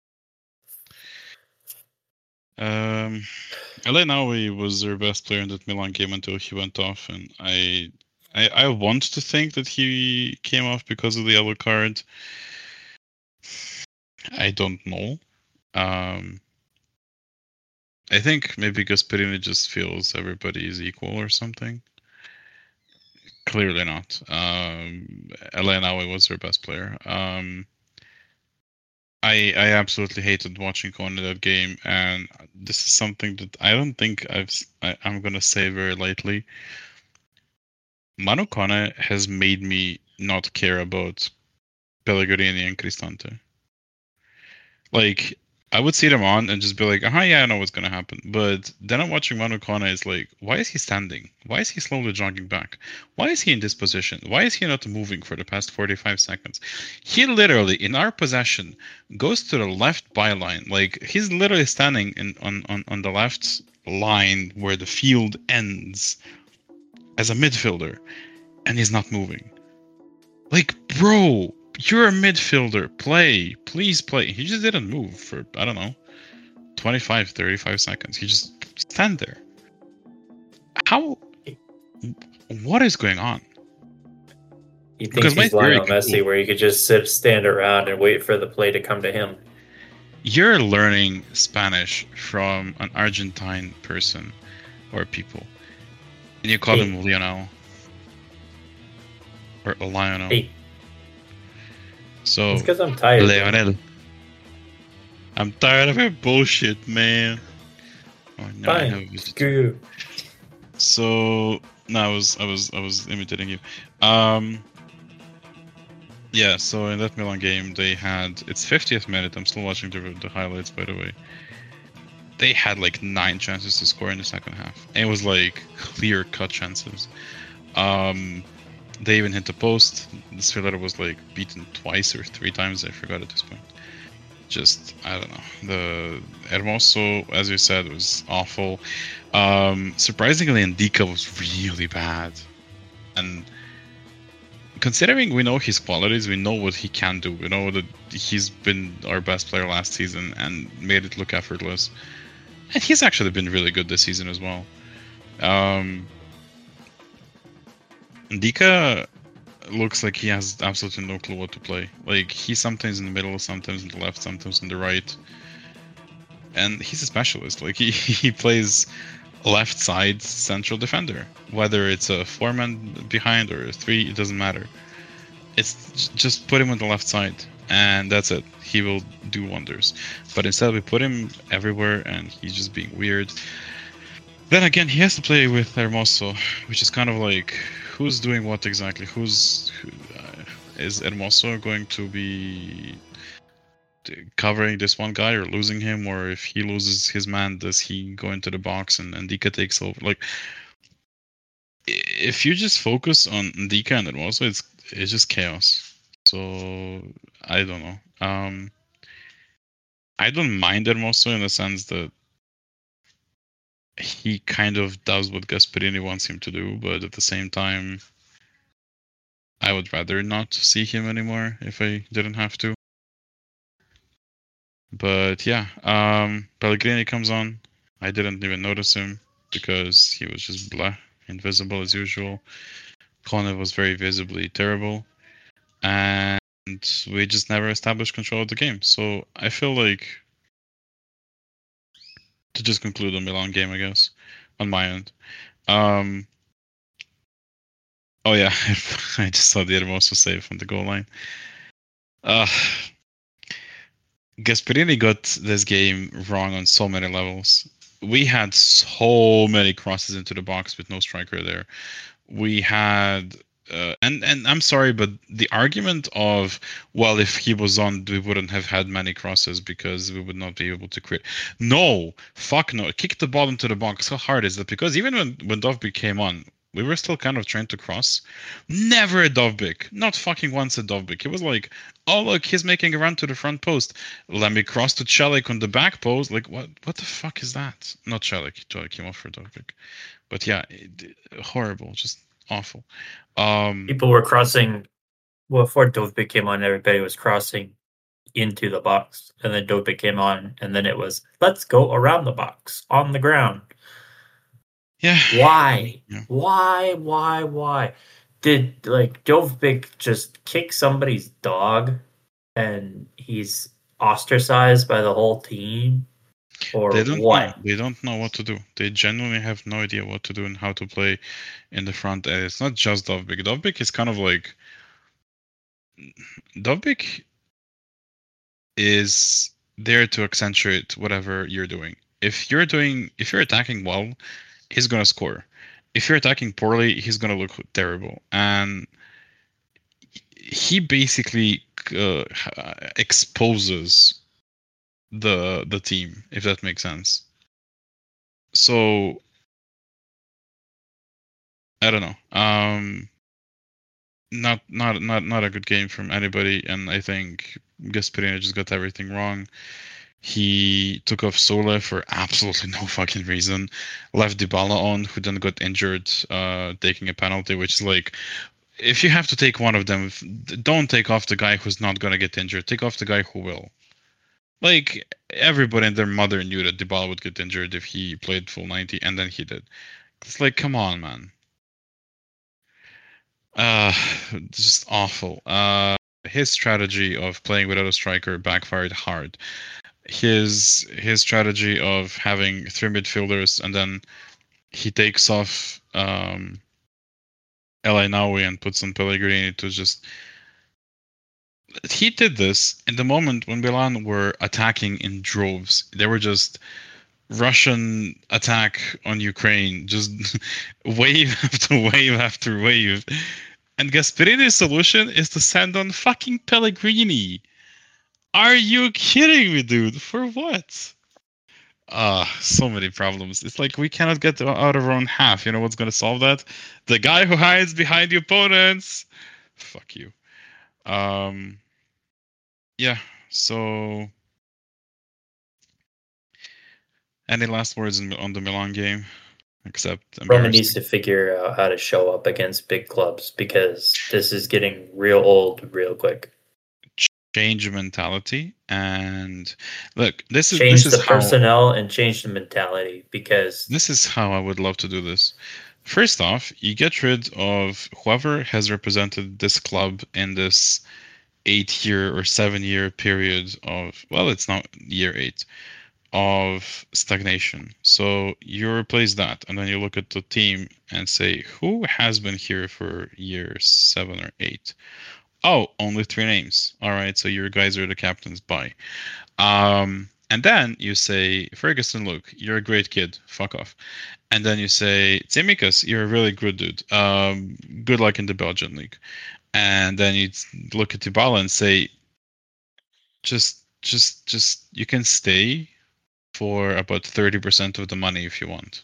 Um, Elhainaoui was their best player in that Milan game until he went off, and I, I, I want to think that he came off because of the yellow card. I don't know. Um, I think maybe Gasperini just feels everybody is equal or something. Clearly not. Um, Elhainaoui was their best player. Um, I I absolutely hated watching Kone that game, and this is something that I don't think I've I, I'm gonna say very lightly. Manu Kone has made me not care about Pellegrini and Cristante. Like, I would see them on and just be like, uh-huh, yeah, I know what's gonna happen. But then I'm watching Manu Kone, it's like, why is he standing? Why is he slowly jogging back? Why is he in this position? Why is he not moving for the past forty-five seconds? He literally, in our possession, goes to the left byline. Like, he's literally standing in on, on, on the left line where the field ends as a midfielder, and he's not moving. Like, bro, you're a midfielder. Play. Please play. He just didn't move for, I don't know, twenty-five, thirty-five seconds. He just stand there. How? What is going on? You think he's Lionel Messi, where you could just sit, stand around and wait for the play to come to him? You're learning Spanish from an Argentine person or people. And you call hey. him Lionel. Or Lionel. Hey. So, it's because I'm tired. Lionel. I'm tired of your bullshit, man. Oh, no, Fine. I know Screw you. So, no, I was, I was, I was imitating you. Um, yeah. So in that Milan game, they had it's fiftieth minute. I'm still watching the the highlights, by the way. They had like nine chances to score in the second half. And it was like clear cut chances. Um. They even hit the post. The Svilar was like beaten twice or three times. I forgot at this point. Just, I don't know. The Hermoso, as you said, was awful. Um, surprisingly, Ndicka was really bad. And considering we know his qualities, we know what he can do. We know that he's been our best player last season and made it look effortless. And he's actually been really good this season as well. Um... Ndicka looks like he has absolutely no clue what to play. Like, he's sometimes in the middle, sometimes on the left, sometimes on the right. And he's a specialist. Like, he, he plays left side central defender. Whether it's a four-man behind or a three, it doesn't matter. It's just put him on the left side, and that's it. He will do wonders. But instead, we put him everywhere, and he's just being weird. Then again, he has to play with Hermoso, which is kind of like, who's doing what exactly? Who's who, uh, is Hermoso going to be covering this one guy or losing him? Or if he loses his man, does he go into the box and Ndicka takes over? Like, if you just focus on Ndicka and Hermoso, it's it's just chaos. So I don't know. Um, I don't mind Hermoso in the sense that he kind of does what Gasperini wants him to do, but at the same time, I would rather not see him anymore if I didn't have to. But yeah, um, Pellegrini comes on. I didn't even notice him because he was just blah, invisible as usual. Kone was very visibly terrible. And we just never established control of the game. So I feel like, to just conclude the Milan game, I guess, on my end. Um, oh yeah, I just saw the Hermoso save on the goal line. Uh, Gasperini got this game wrong on so many levels. We had so many crosses into the box with no striker there. We had... Uh, and and I'm sorry, but the argument of, well, if he was on, we wouldn't have had many crosses because we would not be able to create. No, fuck no. Kick the ball into the box. How hard is that? Because even when, when Dovbyk came on, we were still kind of trying to cross. Never a Dovbyk. Not fucking once a Dovbyk. It was like, oh, look, he's making a run to the front post. Let me cross to Celik on the back post. Like, what What the fuck is that? Not Celik. Celik came off for Dovbyk. But yeah, it, horrible. Just awful. Um, People were crossing. Well, before Dovbyk came on, everybody was crossing into the box, and then Dovbyk came on, and then it was let's go around the box on the ground. Yeah. Why? Yeah. Why? Why? Why? Did like Dovbyk just kick somebody's dog, and he's ostracized by the whole team? Or they don't what? know. They don't know what to do. They genuinely have no idea what to do and how to play in the front. And it's not just Dovbyk. Dovbyk is kind of like Dovbyk is there to accentuate whatever you're doing. If you're doing, if you're attacking well, he's gonna score. If you're attacking poorly, he's gonna look terrible. And he basically uh, exposes the the team, if that makes sense. So I don't know. Um, not not not not a good game from anybody, and I think Gasperini just got everything wrong. He took off Sola for absolutely no fucking reason. Left Dybala on, who then got injured, uh, taking a penalty, which is like, if you have to take one of them, don't take off the guy who's not gonna get injured. Take off the guy who will. Like, everybody and their mother knew that Dybala would get injured if he played full ninety, and then he did. It's like, come on, man. Uh, just awful. Uh, his strategy of playing without a striker backfired hard. His his strategy of having three midfielders and then he takes off um, El Ainaoui and puts on Pellegrini to just. He did this in the moment when Milan were attacking in droves. They were just Russian attack on Ukraine, just wave after wave after wave. And Gasperini's solution is to send on fucking Pellegrini. Are you kidding me, dude? For what? Ah, uh, so many problems. It's like we cannot get out of our own half. You know what's going to solve that? The guy who hides behind the opponents. Fuck you. Um. Yeah. So, any last words on the Milan game? Except Roma needs to figure out how to show up against big clubs because this is getting real old real quick. Change mentality and look, this is change this the is personnel how, and change the mentality because this is how I would love to do this. First off, you get rid of whoever has represented this club in this eight year or seven year period of, well, it's not year eight, of stagnation. So you replace that, and then you look at the team and say, who has been here for year seven or eight? Oh, only three names. All right, so your guys are the captains. Bye. Um, and then you say, Ferguson, look, you're a great kid. Fuck off. And then you say, Tsimikas, you're a really good dude. Um, good luck in the Belgian league. And then you look at Dybala and say, just, just, just, you can stay for about thirty percent of the money if you want.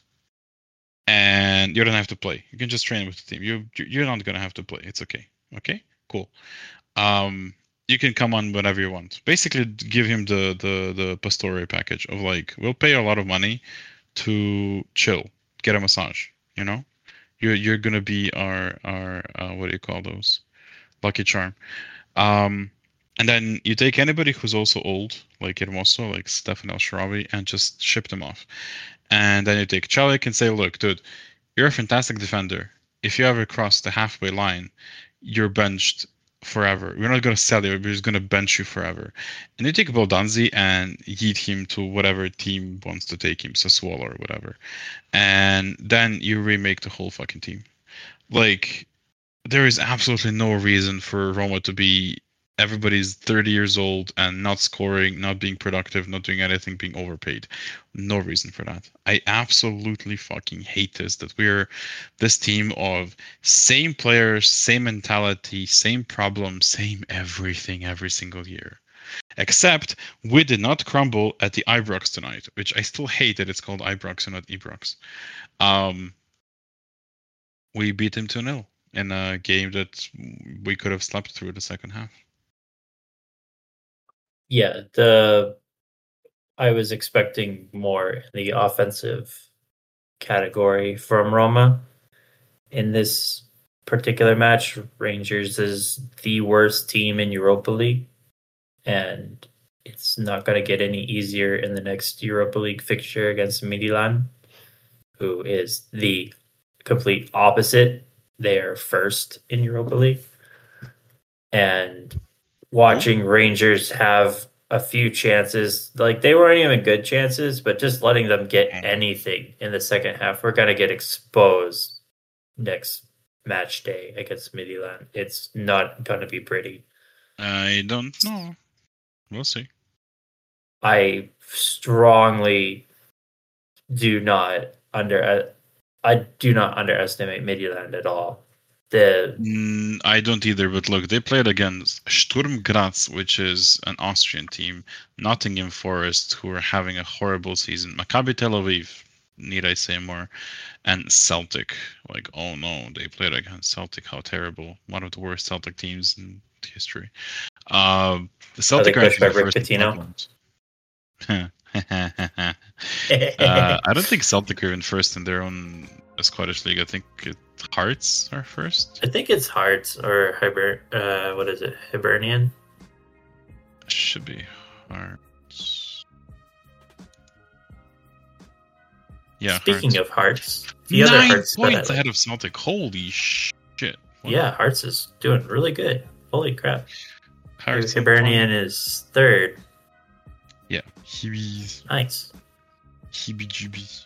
And you don't have to play. You can just train with the team. You, you're not going to have to play. It's okay. Okay? Cool. Um, you can come on whenever you want. Basically, give him the the the Pastore package of like, we'll pay a lot of money to chill, get a massage. You know, you're you're gonna be our our uh, what do you call those? Lucky charm. Um, and then you take anybody who's also old, like Hermoso, like Stefan El Sharawi, and just ship them off. And then you take Celik and say, look, dude, you're a fantastic defender. If you ever cross the halfway line, you're benched forever. We're not going to sell you. We're just going to bench you forever. And you take Baldanzi and yeet him to whatever team wants to take him, Sassuolo or whatever. And then you remake the whole fucking team. Like, there is absolutely no reason for Roma to be everybody's thirty years old and not scoring, not being productive, not doing anything, being overpaid. No reason for that. I absolutely fucking hate this, that we're this team of same players, same mentality, same problems, same everything every single year. Except we did not crumble at the Ibrox tonight, which I still hate that it's called Ibrox and not Ibrox. Um, we beat them two nil in a game that we could have slept through the second half. Yeah, the I was expecting more in the offensive category from Roma. In this particular match, Rangers is the worst team in Europa League, and it's not going to get any easier in the next Europa League fixture against Midtjylland, who is the complete opposite. They are first in Europa League. And watching Rangers have a few chances, like they weren't even good chances, but just letting them get anything in the second half, we're going to get exposed next match day against Midtjylland. It's not going to be pretty. I don't know. We'll see. I strongly do not under I do not underestimate Midtjylland at all. The Mm, I don't either, but look, they played against Sturm Graz, which is an Austrian team, Nottingham Forest, who are having a horrible season, Maccabi Tel Aviv, need I say more, and Celtic. Like, oh no, they played against Celtic. How terrible! One of the worst Celtic teams in history. Uh, the Celtic are coached by actually Rick first in Pitino. Scotland. uh, I don't think Celtic are even first in their own Scottish league. I think it, Hearts are first. I think it's Hearts or Hiber. Uh, what is it? Hibernian. Should be Hearts. Yeah. Speaking Hearts. of Hearts, the Nine other Hearts points that I like- ahead of Celtic. Holy shit! What? Yeah, Hearts is doing really good. Holy crap! Hearts Hibernian is third. Yeah, Hibis, Nice. Hibijibis.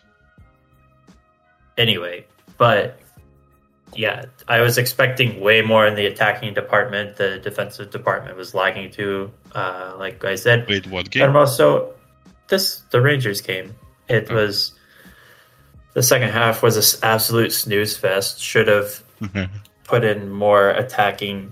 Anyway, but yeah, I was expecting way more in the attacking department. The defensive department was lagging too. Uh, like I said, Wait, what and game? also this the Rangers game. It Oh. was the second half was an absolute snooze fest. Should have put in more attacking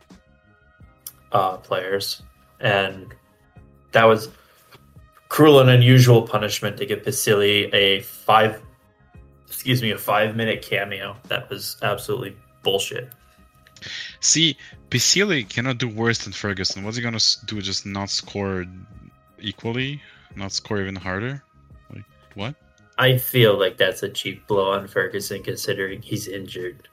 uh, players, and that was cruel and unusual punishment to give Pasili a five, excuse me, a five minute cameo. That was absolutely bullshit. See, Pisili cannot do worse than Ferguson. What's he gonna s- do? Just not score equally? Not score even harder? Like what? I feel like that's a cheap blow on Ferguson considering he's injured.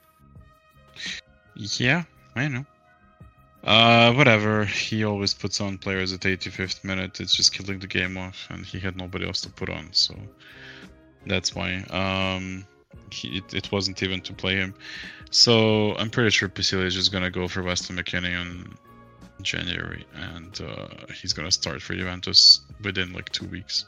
Yeah, I know. Uh, whatever. He always puts on players at eighty-fifth minute. It's just killing the game off, and he had nobody else to put on, so that's why. Um, he, it, it wasn't even to play him. So I'm pretty sure Pisili is just gonna go for Weston McKennie in January, and uh, he's gonna start for Juventus within like two weeks.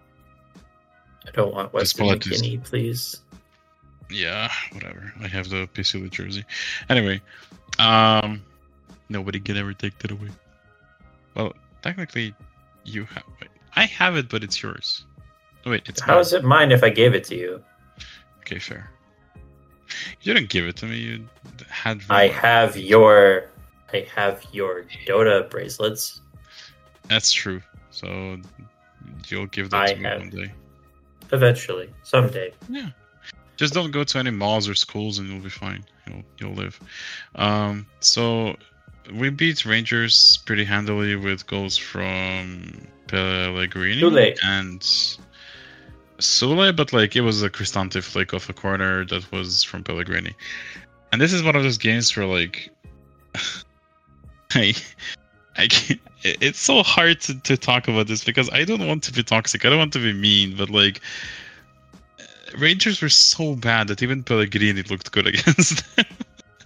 I don't want Weston Spalletti's- McKinney, please. Yeah, whatever. I have the Pisili jersey. Anyway, um, nobody can ever take that away. Well, technically, you have. Wait, I have it, but it's yours. Oh, wait, it's How mine. is it mine if I gave it to you? Okay, fair. You didn't give it to me. You had. I have your, I have your Dota bracelets. That's true. So you'll give that I to me have- one day. Eventually, someday. Yeah. Just don't go to any malls or schools, and you'll be fine. You'll you'll live. Um. So we beat Rangers pretty handily with goals from Pellegrini Sule. and Sule, but like it was a Cristante flick off a corner that was from Pellegrini. And this is one of those games where like I I can't, it- it's so hard to, to talk about this because I don't want to be toxic. I don't want to be mean, but like Rangers were so bad that even Pellegrini looked good against them.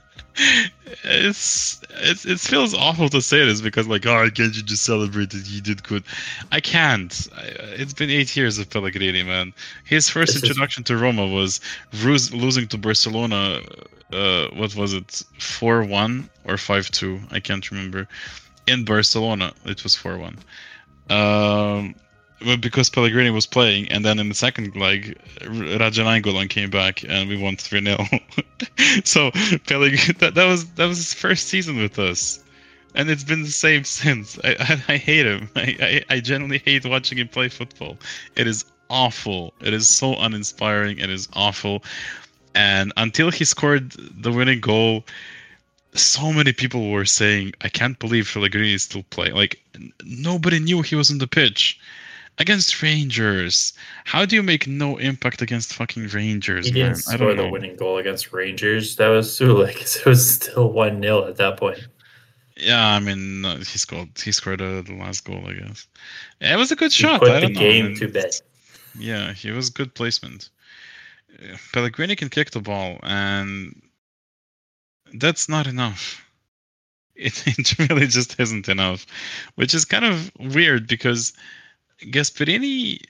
It's, it's it feels awful to say this because like, oh, can't you just celebrate that he did good? I can't. I, it's been eight years of Pellegrini, man. His first This is- introduction to Roma was Rus- losing to Barcelona. Uh, what was it? four one or five two? I can't remember. In Barcelona, it was four one. Um, but because Pellegrini was playing, and then in the second leg, Raja Nainggolan came back, and we won three nil. So Pellegrini, that, that was that was his first season with us, and it's been the same since. I I, I hate him. I, I I genuinely hate watching him play football. It is awful. It is so uninspiring. It is awful. And until he scored the winning goal, so many people were saying, I can't believe Pellegrini is still playing. Like, n- nobody knew he was on the pitch. Against Rangers. How do you make no impact against fucking Rangers, He man? didn't I score don't the know. winning goal against Rangers. That was Sule, because it was still one nil at that point. Yeah, I mean, uh, he scored He scored uh, the last goal, I guess. Yeah, it was a good He shot. put I the don't know. game I mean, to bed. Yeah, he was good placement. Uh, Pellegrini can kick the ball, and that's not enough. It, it really just isn't enough, which is kind of weird because Gasperini.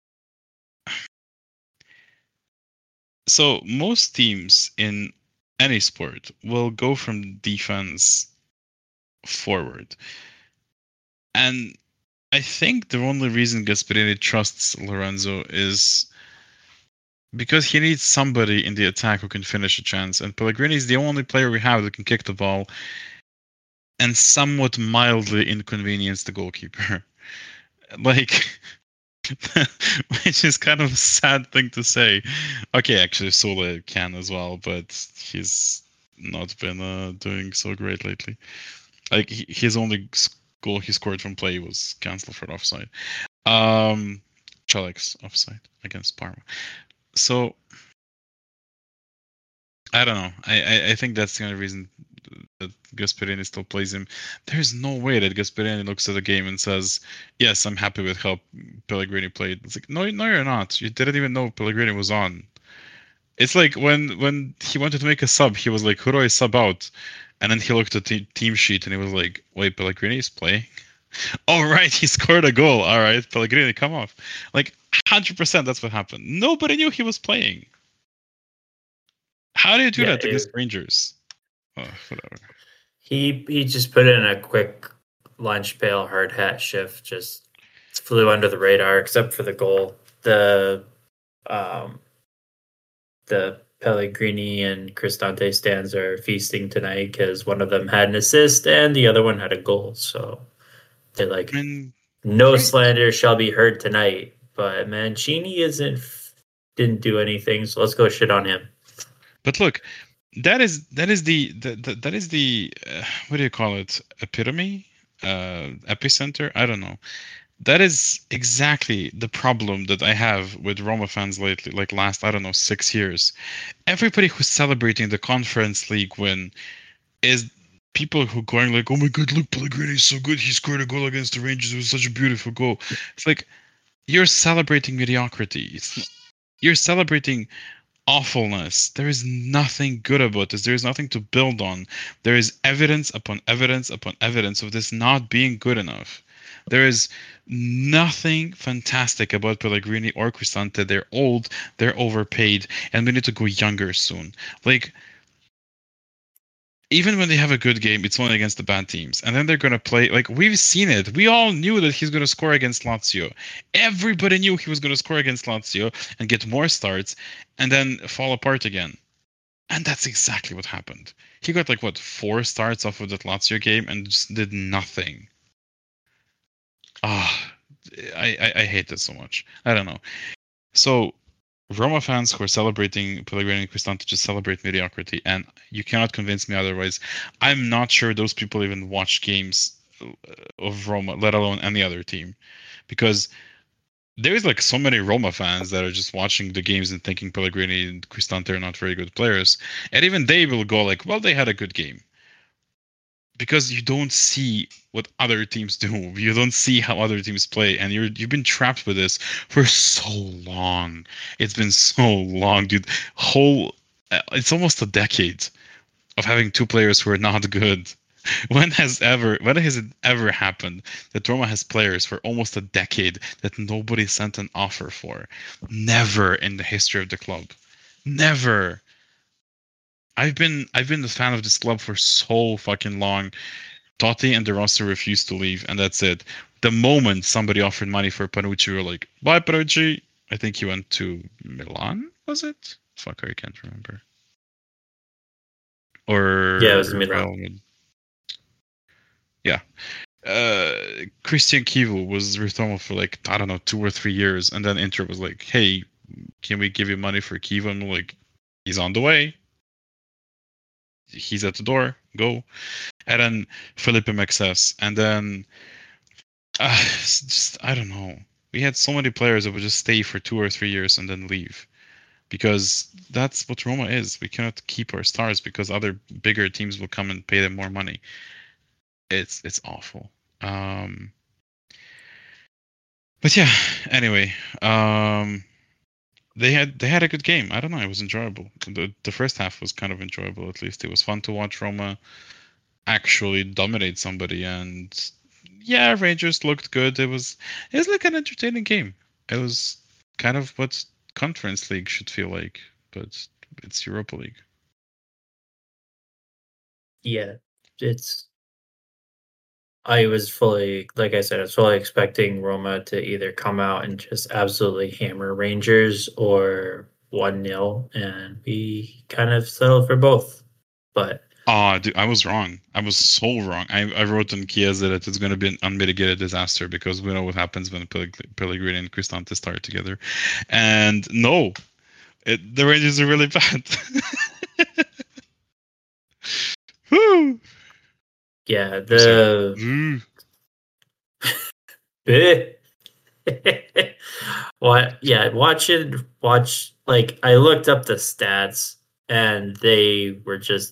So most teams in any sport will go from defense forward, and I think the only reason Gasperini trusts Lorenzo is because he needs somebody in the attack who can finish a chance, and Pellegrini is the only player we have that can kick the ball and somewhat mildly inconvenience the goalkeeper. Like, which is kind of a sad thing to say. Okay, actually, Sule can as well, but he's not been uh, doing so great lately. Like, he, his only goal he scored from play was cancelled for offside. Um, Celik's offside against Parma. So, I don't know. I, I, I think that's the only reason that Gasperini still plays him. There's no way that Gasperini looks at the game and says, "Yes, I'm happy with how Pellegrini played." It's like, no, no, you're not. You didn't even know Pellegrini was on. It's like when when he wanted to make a sub, he was like, "Who do I sub out?" And then he looked at the team sheet and he was like, "Wait, Pellegrini is playing." Oh right, he scored a goal. All right, Pellegrini, come off. Like one hundred percent, that's what happened. Nobody knew he was playing. How do you do Yeah, that it- against Rangers? Oh, whatever. He he just put in a quick lunch pail hard hat shift, just flew under the radar, except for the goal. The um the Pellegrini and Cristante stands are feasting tonight because one of them had an assist and the other one had a goal. So they're like, I mean, no great. slander shall be heard tonight. But Mancini isn't didn't do anything, so let's go shit on him. But look, that is that is the, the, the that is the uh, what do you call it? Epitome, uh, epicenter. I don't know. That is exactly the problem that I have with Roma fans lately. Like last, I don't know, six years. Everybody who's celebrating the Conference League win is people who going like, "Oh my God, look, Pellegrini is so good. He scored a goal against the Rangers. It was such a beautiful goal." It's like you're celebrating mediocrity. It's not, you're celebrating awfulness. There is nothing good about this. There is nothing to build on. There is evidence upon evidence upon evidence of this not being good enough. There is nothing fantastic about Pellegrini or Cristante. They're old, they're overpaid, and we need to go younger soon. Like, even when they have a good game, it's only against the bad teams. And then they're going to play, like, we've seen it. We all knew that he's going to score against Lazio. Everybody knew he was going to score against Lazio and get more starts and then fall apart again. And that's exactly what happened. He got, like, what, four starts off of that Lazio game and just did nothing. Ah, I, I, I hate this so much. I don't know. So, Roma fans who are celebrating Pellegrini and Cristante just celebrate mediocrity, and you cannot convince me otherwise. I'm not sure those people even watch games of Roma, let alone any other team, because there's like so many Roma fans that are just watching the games and thinking Pellegrini and Cristante are not very good players, and even they will go like, "Well, they had a good game." Because you don't see what other teams do. You don't see how other teams play, and you're you've been trapped with this for so long. It's been so long, dude. Whole, it's almost a decade of having two players who are not good. When has ever when has it ever happened that Roma has players for almost a decade that nobody sent an offer for? Never in the history of the club. Never. I've been I've been a fan of this club for so fucking long. Totti and De Rossi refused to leave, and that's it. The moment somebody offered money for Panucci, we were like, "Bye, Panucci." I think he went to Milan, was it? Fuck, I can't remember. Or Yeah, it was Milan. Yeah. Uh, Christian Kivu was with Roma for like, I don't know, two or three years, and then Inter was like, "Hey, can we give you money for Kivu?" And we're like, "He's on the way. He's at the door. Go." And then Felipe Mexes, and then uh, just I don't know. We had so many players that would just stay for two or three years and then leave, because that's what Roma is. We cannot keep our stars because other bigger teams will come and pay them more money. It's it's awful. Um, but yeah. Anyway, um, they had they had a good game. I don't know. It was enjoyable. The the first half was kind of enjoyable. At least it was fun to watch Roma actually dominate somebody. And yeah, Rangers looked good. It was it was like an entertaining game. It was kind of what Conference League should feel like, but it's Europa League. Yeah, it's. I was fully, like I said, I was fully expecting Roma to either come out and just absolutely hammer Rangers or one nil, and we kind of settled for both. But Oh, dude, I was wrong. I was so wrong. I, I wrote on Chiesa that it's going to be an unmitigated disaster because we know what happens when Pellegr- Pellegrini and Cristante start together. And no, it, the Rangers are really bad. Woo! yeah, the what? Yeah, watch it. Watch like I looked up the stats, and they were just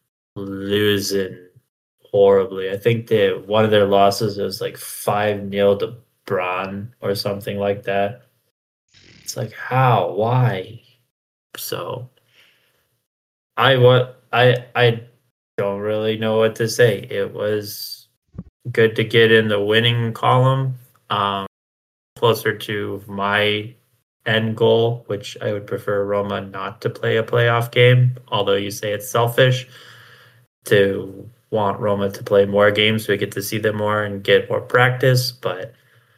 losing horribly. I think they one of their losses was like five nil to Braun or something like that. It's like how? Why? So I what I I don't really know what to say. It was good to get in the winning column, um, closer to my end goal, which I would prefer Roma not to play a playoff game. Although you say it's selfish to want Roma to play more games so we get to see them more and get more practice. But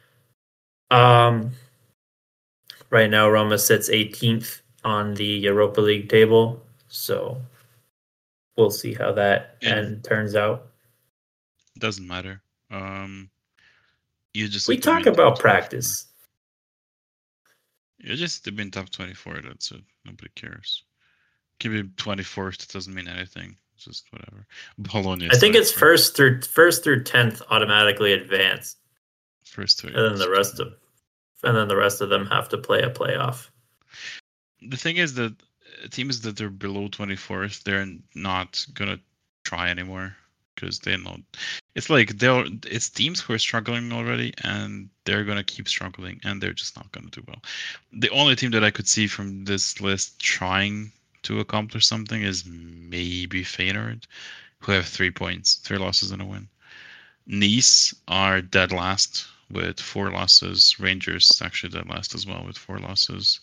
um, right now, Roma sits eighteenth on the Europa League table. So we'll see how that Yeah. end turns out. Doesn't matter. Um, you just We have to be talk in about top practice. twenty-four. You just have to be in top twenty-four. That's it. Nobody cares. Give me twenty-fourth. It doesn't mean anything. It's just whatever. Bologna. I think it's twenty-fourth. first through first through tenth automatically advance, First two. and then the rest of and then the rest of them have to play a playoff. The thing is that teams that are below twenty-fourth, they're not gonna try anymore because they know it's like they're it's teams who are struggling already, and they're gonna keep struggling, and they're just not gonna do well. The only team that I could see from this list trying to accomplish something is maybe Feyenoord, who have three points, three losses and a win. Nice are dead last with four losses. Rangers actually dead last as well with four losses.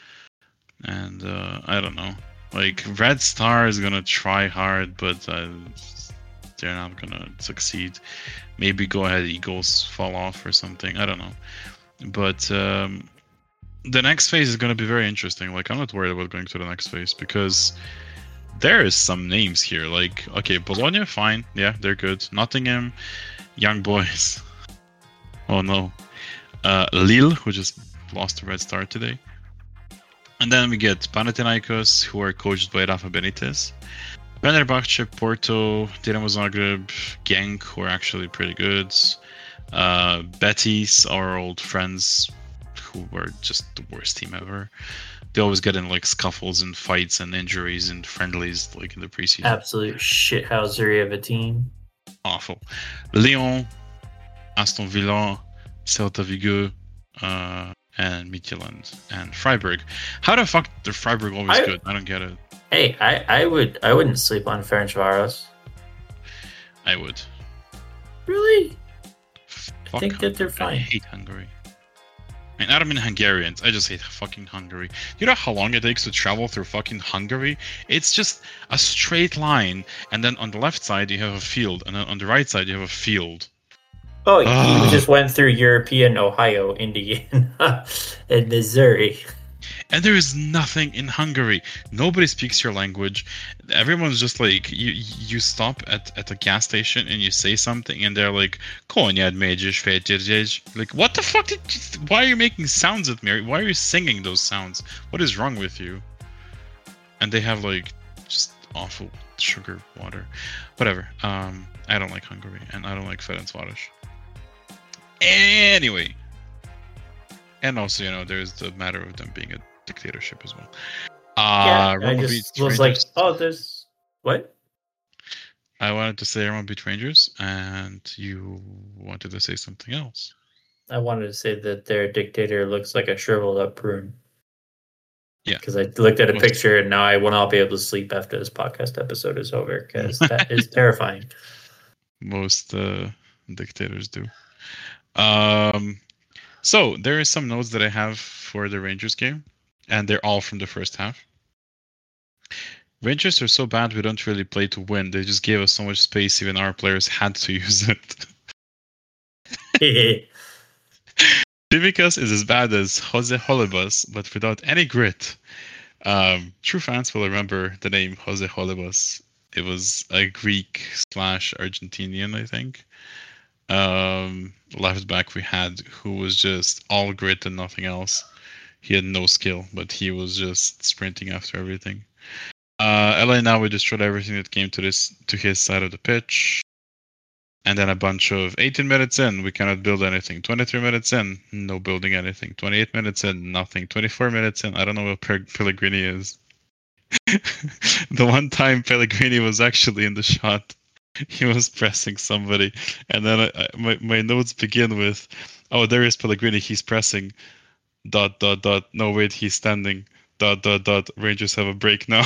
And uh, I don't know. Like Red Star is gonna try hard, but uh, they're not gonna succeed. Maybe Go Ahead Eagles fall off or something. I don't know. But um, the next phase is gonna be very interesting. Like I'm not worried about going to the next phase because there is some names here. Like okay, Bologna, fine, yeah, they're good. Nottingham, young boys. Oh no, uh, Lille, who just lost to Red Star today. And then we get Panathinaikos, who are coached by Rafa Benitez. Fenerbahce, Porto, Dinamo Zagreb, Genk, who are actually pretty good. Uh, Betis, our old friends, who were just the worst team ever. They always get in like scuffles and fights and injuries and friendlies like in the preseason. Absolute shithousery of a team. Awful. Lyon, Aston Villa, Celta Vigo, uh, and Midtjylland and Freiburg. How the fuck are Freiburg always I, good? I don't get it. Hey, I, I would I wouldn't sleep on Ferencváros. I would. Really? Fuck I think that they're fine. I hate Hungary. I mean, I don't mean Hungarians. I just hate fucking Hungary. You know how long it takes to travel through fucking Hungary? It's just a straight line, and then on the left side you have a field, and then on the right side you have a field. Oh, you just went through European Ohio, Indiana, and Missouri. And there is nothing in Hungary. Nobody speaks your language. Everyone's just like, you you stop at, at a gas station and you say something and they're like, Konyad megyes, fejtjegyes. Like, what the fuck did you, why are you making sounds at me? Why are you singing those sounds? What is wrong with you? And they have like, just awful sugar water. Whatever. Um, I don't like Hungary and I don't like Ferencváros. Anyway. And also, you know, there's the matter of them being a dictatorship as well. Uh, yeah, I just was like, oh, there's... What? I wanted to say Roma beat Rangers, and you wanted to say something else. I wanted to say that their dictator looks like a shriveled up prune. Yeah. Because I looked at a picture and now I will not be able to sleep after this podcast episode is over because that is terrifying. Most uh, dictators do. Um... So, there is some notes that I have for the Rangers game, and they're all from the first half. Rangers are so bad we don't really play to win. They just gave us so much space, even our players had to use it. Tsimikas is as bad as Jose Holebas, but without any grit. Um, true fans will remember the name Jose Holebas. It was a Greek slash Argentinian, I think. Um, left back we had who was just all grit and nothing else. He had no skill, but he was just sprinting after everything. Uh, L A now we destroyed everything that came to this to his side of the pitch. And then a bunch of eighteen minutes in, we cannot build anything. twenty-three minutes in, no building anything. twenty-eight minutes in, nothing. twenty-four minutes in, I don't know what Pe- Pellegrini is. The one time Pellegrini was actually in the shot, he was pressing somebody. And then I, I, my, my notes begin with, oh, there is Pellegrini, he's pressing. Dot, dot, dot. No, wait, he's standing. Dot, dot, dot. Rangers have a break now.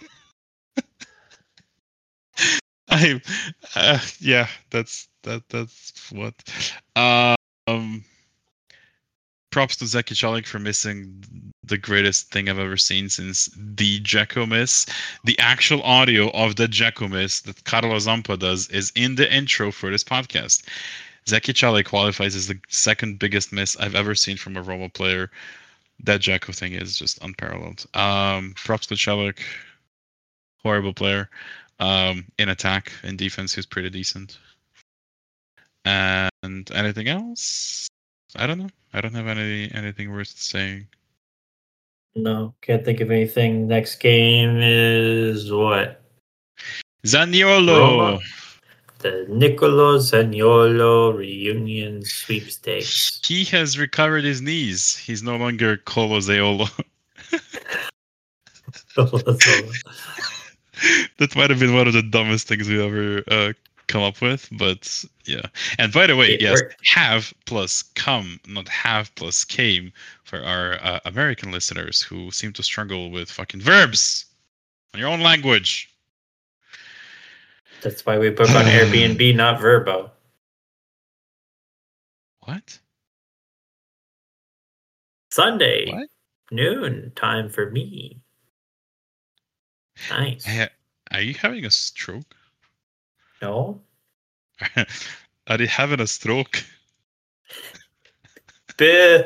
I, uh, yeah, that's that. That's what. Um, props to Zeki Chalik for missing the greatest thing I've ever seen since the Dzeko miss. The actual audio of the Dzeko miss that Carlos Zampa does is in the intro for this podcast. Zeki Chalik qualifies as the second biggest miss I've ever seen from a Roma player. That Dzeko thing is just unparalleled. Um, props to Chalik. Horrible player. Um, in attack, in defense, he's pretty decent. And anything else? I don't know. I don't have any anything worth saying. No, can't think of anything. Next game is what? Zaniolo. Roma? The Nicolo Zaniolo reunion sweepstakes. He has recovered his knees. He's no longer Colo Zaiolo. That might have been one of the dumbest things we ever uh, come up with, but yeah. And by the way, It yes, worked. have plus come, not have plus came, for our uh, American listeners who seem to struggle with fucking verbs on your own language. That's why we book on Airbnb, not Verbo. What? Sunday, What? noon, time for me. Nice. Ha- Are you having a stroke? No? Are you having a stroke? Buh.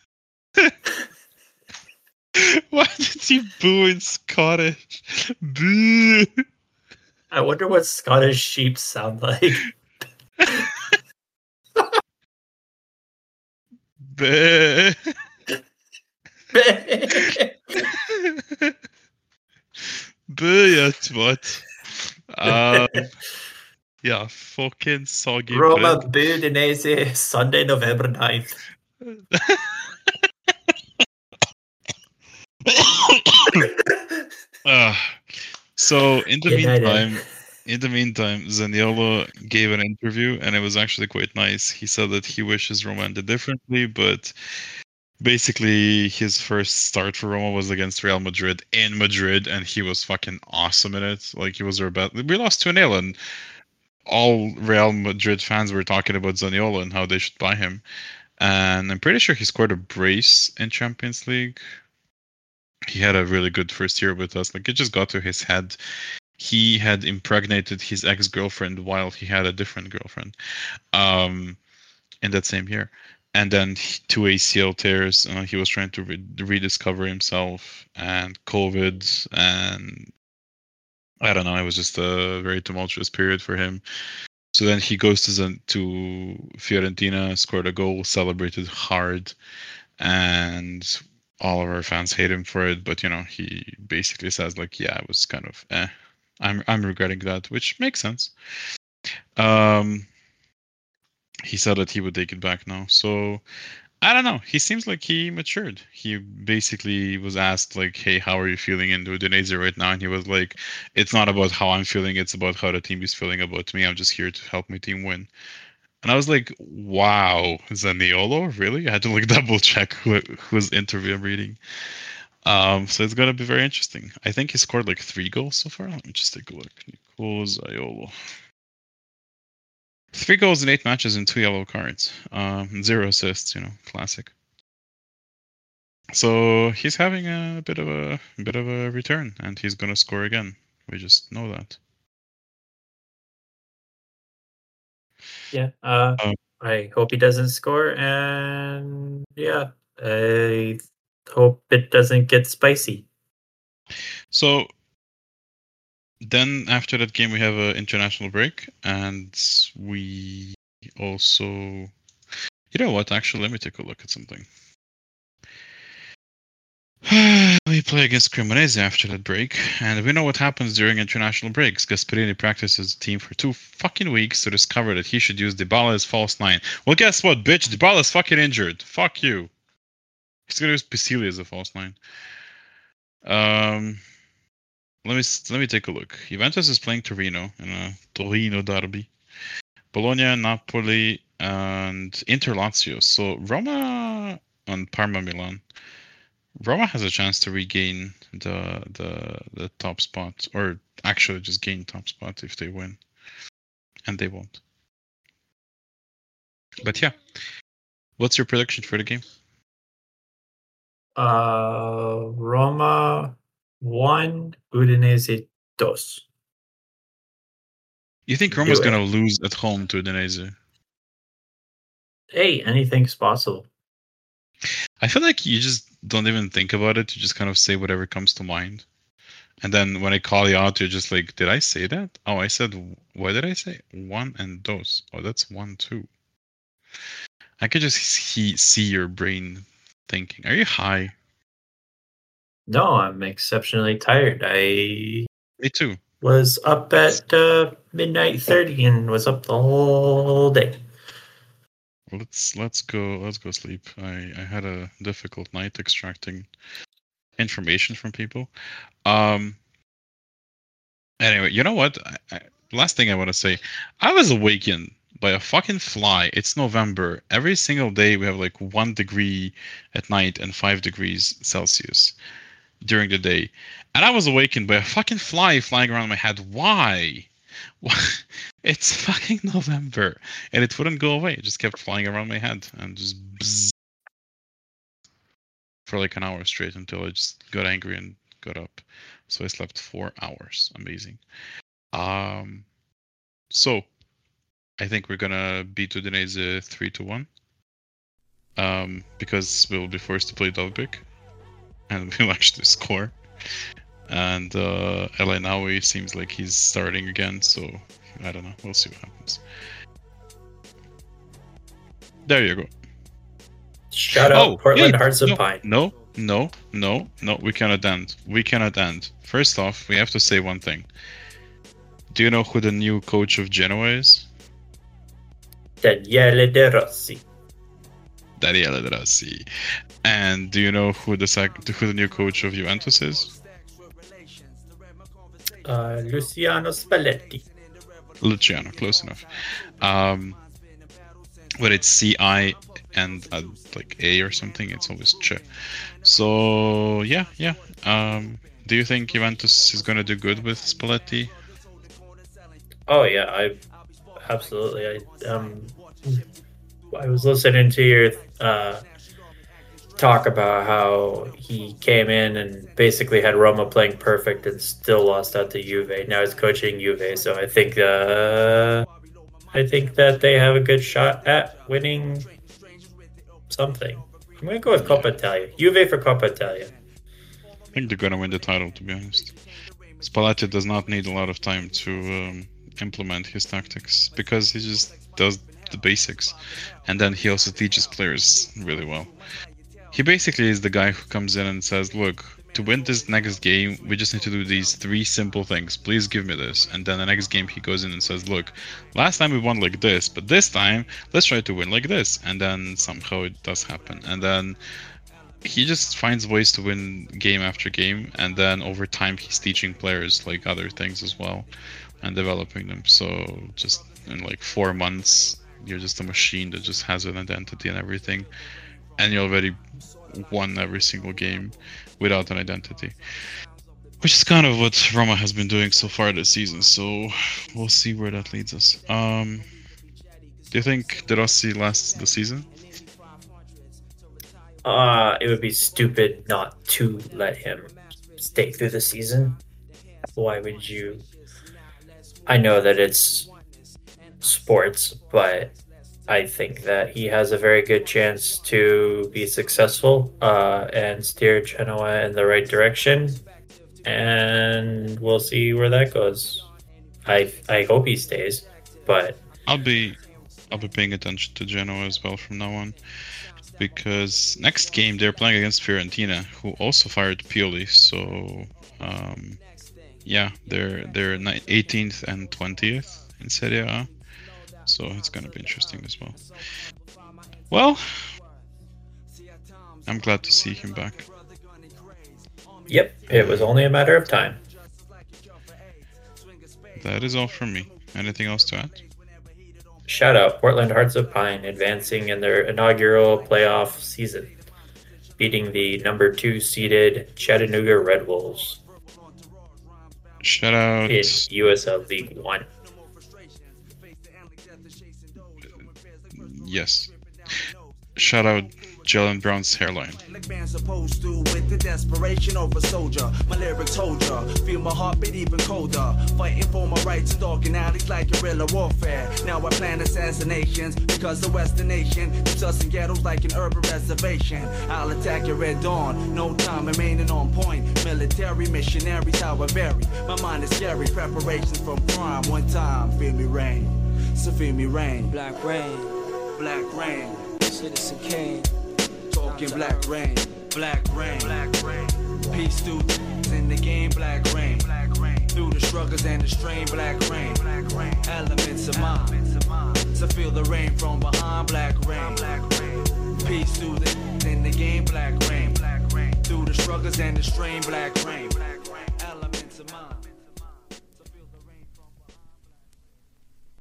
Why did you boo in Scottish? Boo! I wonder what Scottish sheep sound like. Boo! Boo, ja, twat. Um, yeah, fucking soggy Roma bread. Budinese, Sunday, November ninth. uh, so in the United. meantime, in the meantime, Zaniolo gave an interview, and it was actually quite nice. He said that he wishes Roma ended differently, but basically his first start for Roma was against Real Madrid in Madrid, and he was fucking awesome in it. Like, he was our best. We lost two nil, and all Real Madrid fans were talking about Zaniolo and how they should buy him. And I'm pretty sure he scored a brace in Champions League. He had a really good first year with us. Like, it just got to his head. He had impregnated his ex-girlfriend while he had a different girlfriend um, in that same year. And then two A C L tears. Uh, he was trying to re- rediscover himself, and COVID, and I don't know. It was just a very tumultuous period for him. So then he goes to the, to Fiorentina, scored a goal, celebrated hard, and all of our fans hate him for it. But you know, he basically says like, "Yeah, it was kind of eh. I'm I'm regretting that," which makes sense. Um, he said that he would take it back now. So I don't know. He seems like he matured. He basically was asked like, "Hey, how are you feeling in Udinese right now?" And he was like, "It's not about how I'm feeling. It's about how the team is feeling about me. I'm just here to help my team win." And I was like, "Wow, Zaniolo, really?" I had to like double check who whose interview I'm reading. Um, so it's gonna be very interesting. I think he scored like three goals so far. Let me just take a look. Nicolo Zaniolo. Three goals in eight matches and two yellow cards. Um, zero assists, you know, classic. So he's having a bit of a bit of a return, and he's gonna score again. We just know that. Yeah. Uh, Um, I hope he doesn't score, and yeah, I hope it doesn't get spicy. So then after that game, we have an international break, and we also, you know what? Actually, let me take a look at something. We play against Cremonese after that break, and we know what happens during international breaks. Gasperini practices the team for two fucking weeks to discover that he should use Dybala as false nine. Well, guess what, bitch? Dybala's fucking injured. Fuck you. He's gonna use Pisili as a false nine. Um, let me let me take a look. Juventus is playing Torino in a Torino derby. Bologna, Napoli, and Inter Lazio. So Roma and Parma, Milan. Roma has a chance to regain the the the top spot, or actually just gain top spot if they win, and they won't. But yeah, what's your prediction for the game? Uh, Roma one, Udinese dos. You think Roma's gonna lose at home to Udinese? Hey, anything's possible. I feel like you just don't even think about it. You just kind of say whatever comes to mind. And then when I call you out, you're just like, did I say that? Oh, I said, what did I say? One and dos. Oh, that's one, two. I could just see, see your brain thinking. Are you high? No, I'm exceptionally tired. I Me too. was up at uh, midnight thirty and was up the whole day. Let's let's go let's go sleep. I, I had a difficult night extracting information from people. Um. Anyway, you know what? I, I, last thing I want to say, I was awakened by a fucking fly. It's November. Every single day we have like one degree at night and five degrees Celsius during the day, and I was awakened by a fucking fly flying around my head. Why? It's fucking November, and it wouldn't go away. It just kept flying around my head and just bzzz for like an hour straight until I just got angry and got up. So I slept four hours. Amazing. Um, so I think we're gonna beat Udinese three to one. Um, because we'll be forced to play Dovbyk, and we'll actually score. And uh, El Ainaoui seems like he's starting again, so I don't know. We'll see what happens. There you go. Shout out oh, Portland yeah, Hearts of no, Pine. No, no, no, no. We cannot end. We cannot end. First off, we have to say one thing. Do you know who the new coach of Genoa is? Daniele De Rossi. Daniele De Rossi. And do you know who the sec- who the new coach of Juventus is? Uh, Luciano Spalletti. Luciano, close enough. Um, but it's C I and uh, like A or something. It's always Ch. So yeah, yeah. Um, do you think Juventus is gonna do good with Spalletti? Oh yeah, I absolutely. I um, I was listening to your uh. talk about how he came in and basically had Roma playing perfect and still lost out to Juve. Now he's coaching Juve, so I think uh, I think that they have a good shot at winning something. I'm gonna go with Coppa Italia. Juve for Coppa Italia. I think they're gonna win the title, to be honest. Spalletti does not need a lot of time to um, implement his tactics because he just does the basics, and then he also teaches players really well. He basically is the guy who comes in and says, look, to win this next game, we just need to do these three simple things. Please give me this. And then the next game he goes in and says, look, last time we won like this, but this time, let's try to win like this. And then somehow it does happen. And then he just finds ways to win game after game. And then over time, he's teaching players like other things as well and developing them. So just in like four months, you're just a machine that just has an identity and everything. And you already won every single game without an identity, which is kind of what Roma has been doing so far this season. So we'll see where that leads us. Um, do you think De Rossi lasts the season? Uh, it would be stupid not to let him stay through the season. Why would you? I know that it's sports, but I think that he has a very good chance to be successful uh, and steer Genoa in the right direction. and we'll see where that goes. I I hope he stays, but I'll be I'll be paying attention to Genoa as well from now on, because next game they're playing against Fiorentina, who also fired Pioli. So um, yeah, they're they're eighteenth and twentieth in Serie A, so it's gonna be interesting as well. Well, I'm glad to see him back. Yep, it was only a matter of time. That is all from me. Anything else to add? Shout out Portland Hearts of Pine advancing in their inaugural playoff season, beating the number two seeded Chattanooga Red Wolves. Shout out in U S L League One. Yes. Shout out Jalen Brown's hairline. Like man supposed to, with the desperation of a soldier. My lyrics hold ya, feel my heartbeat even colder. Fighting for my rights in dark alleys like guerrilla warfare. Now I plan assassinations because the Western nation keeps us in ghettos like an urban reservation. I'll attack your red dawn, no time remaining on point. Military missionaries, how I vary. My mind is scary, preparations from prime. One time, feel me rain, so feel me rain. Black rain, black rain. Citizen Kane. Talking black rain, black rain, black rain. Peace through in the game, black rain, black rain. Through the struggles and the strain, black rain, black rain. Elements of mine, so feel the rain from behind, black rain, black rain. Peace through the in the game, black rain, black rain. Through the struggles and the strain, black rain, black rain.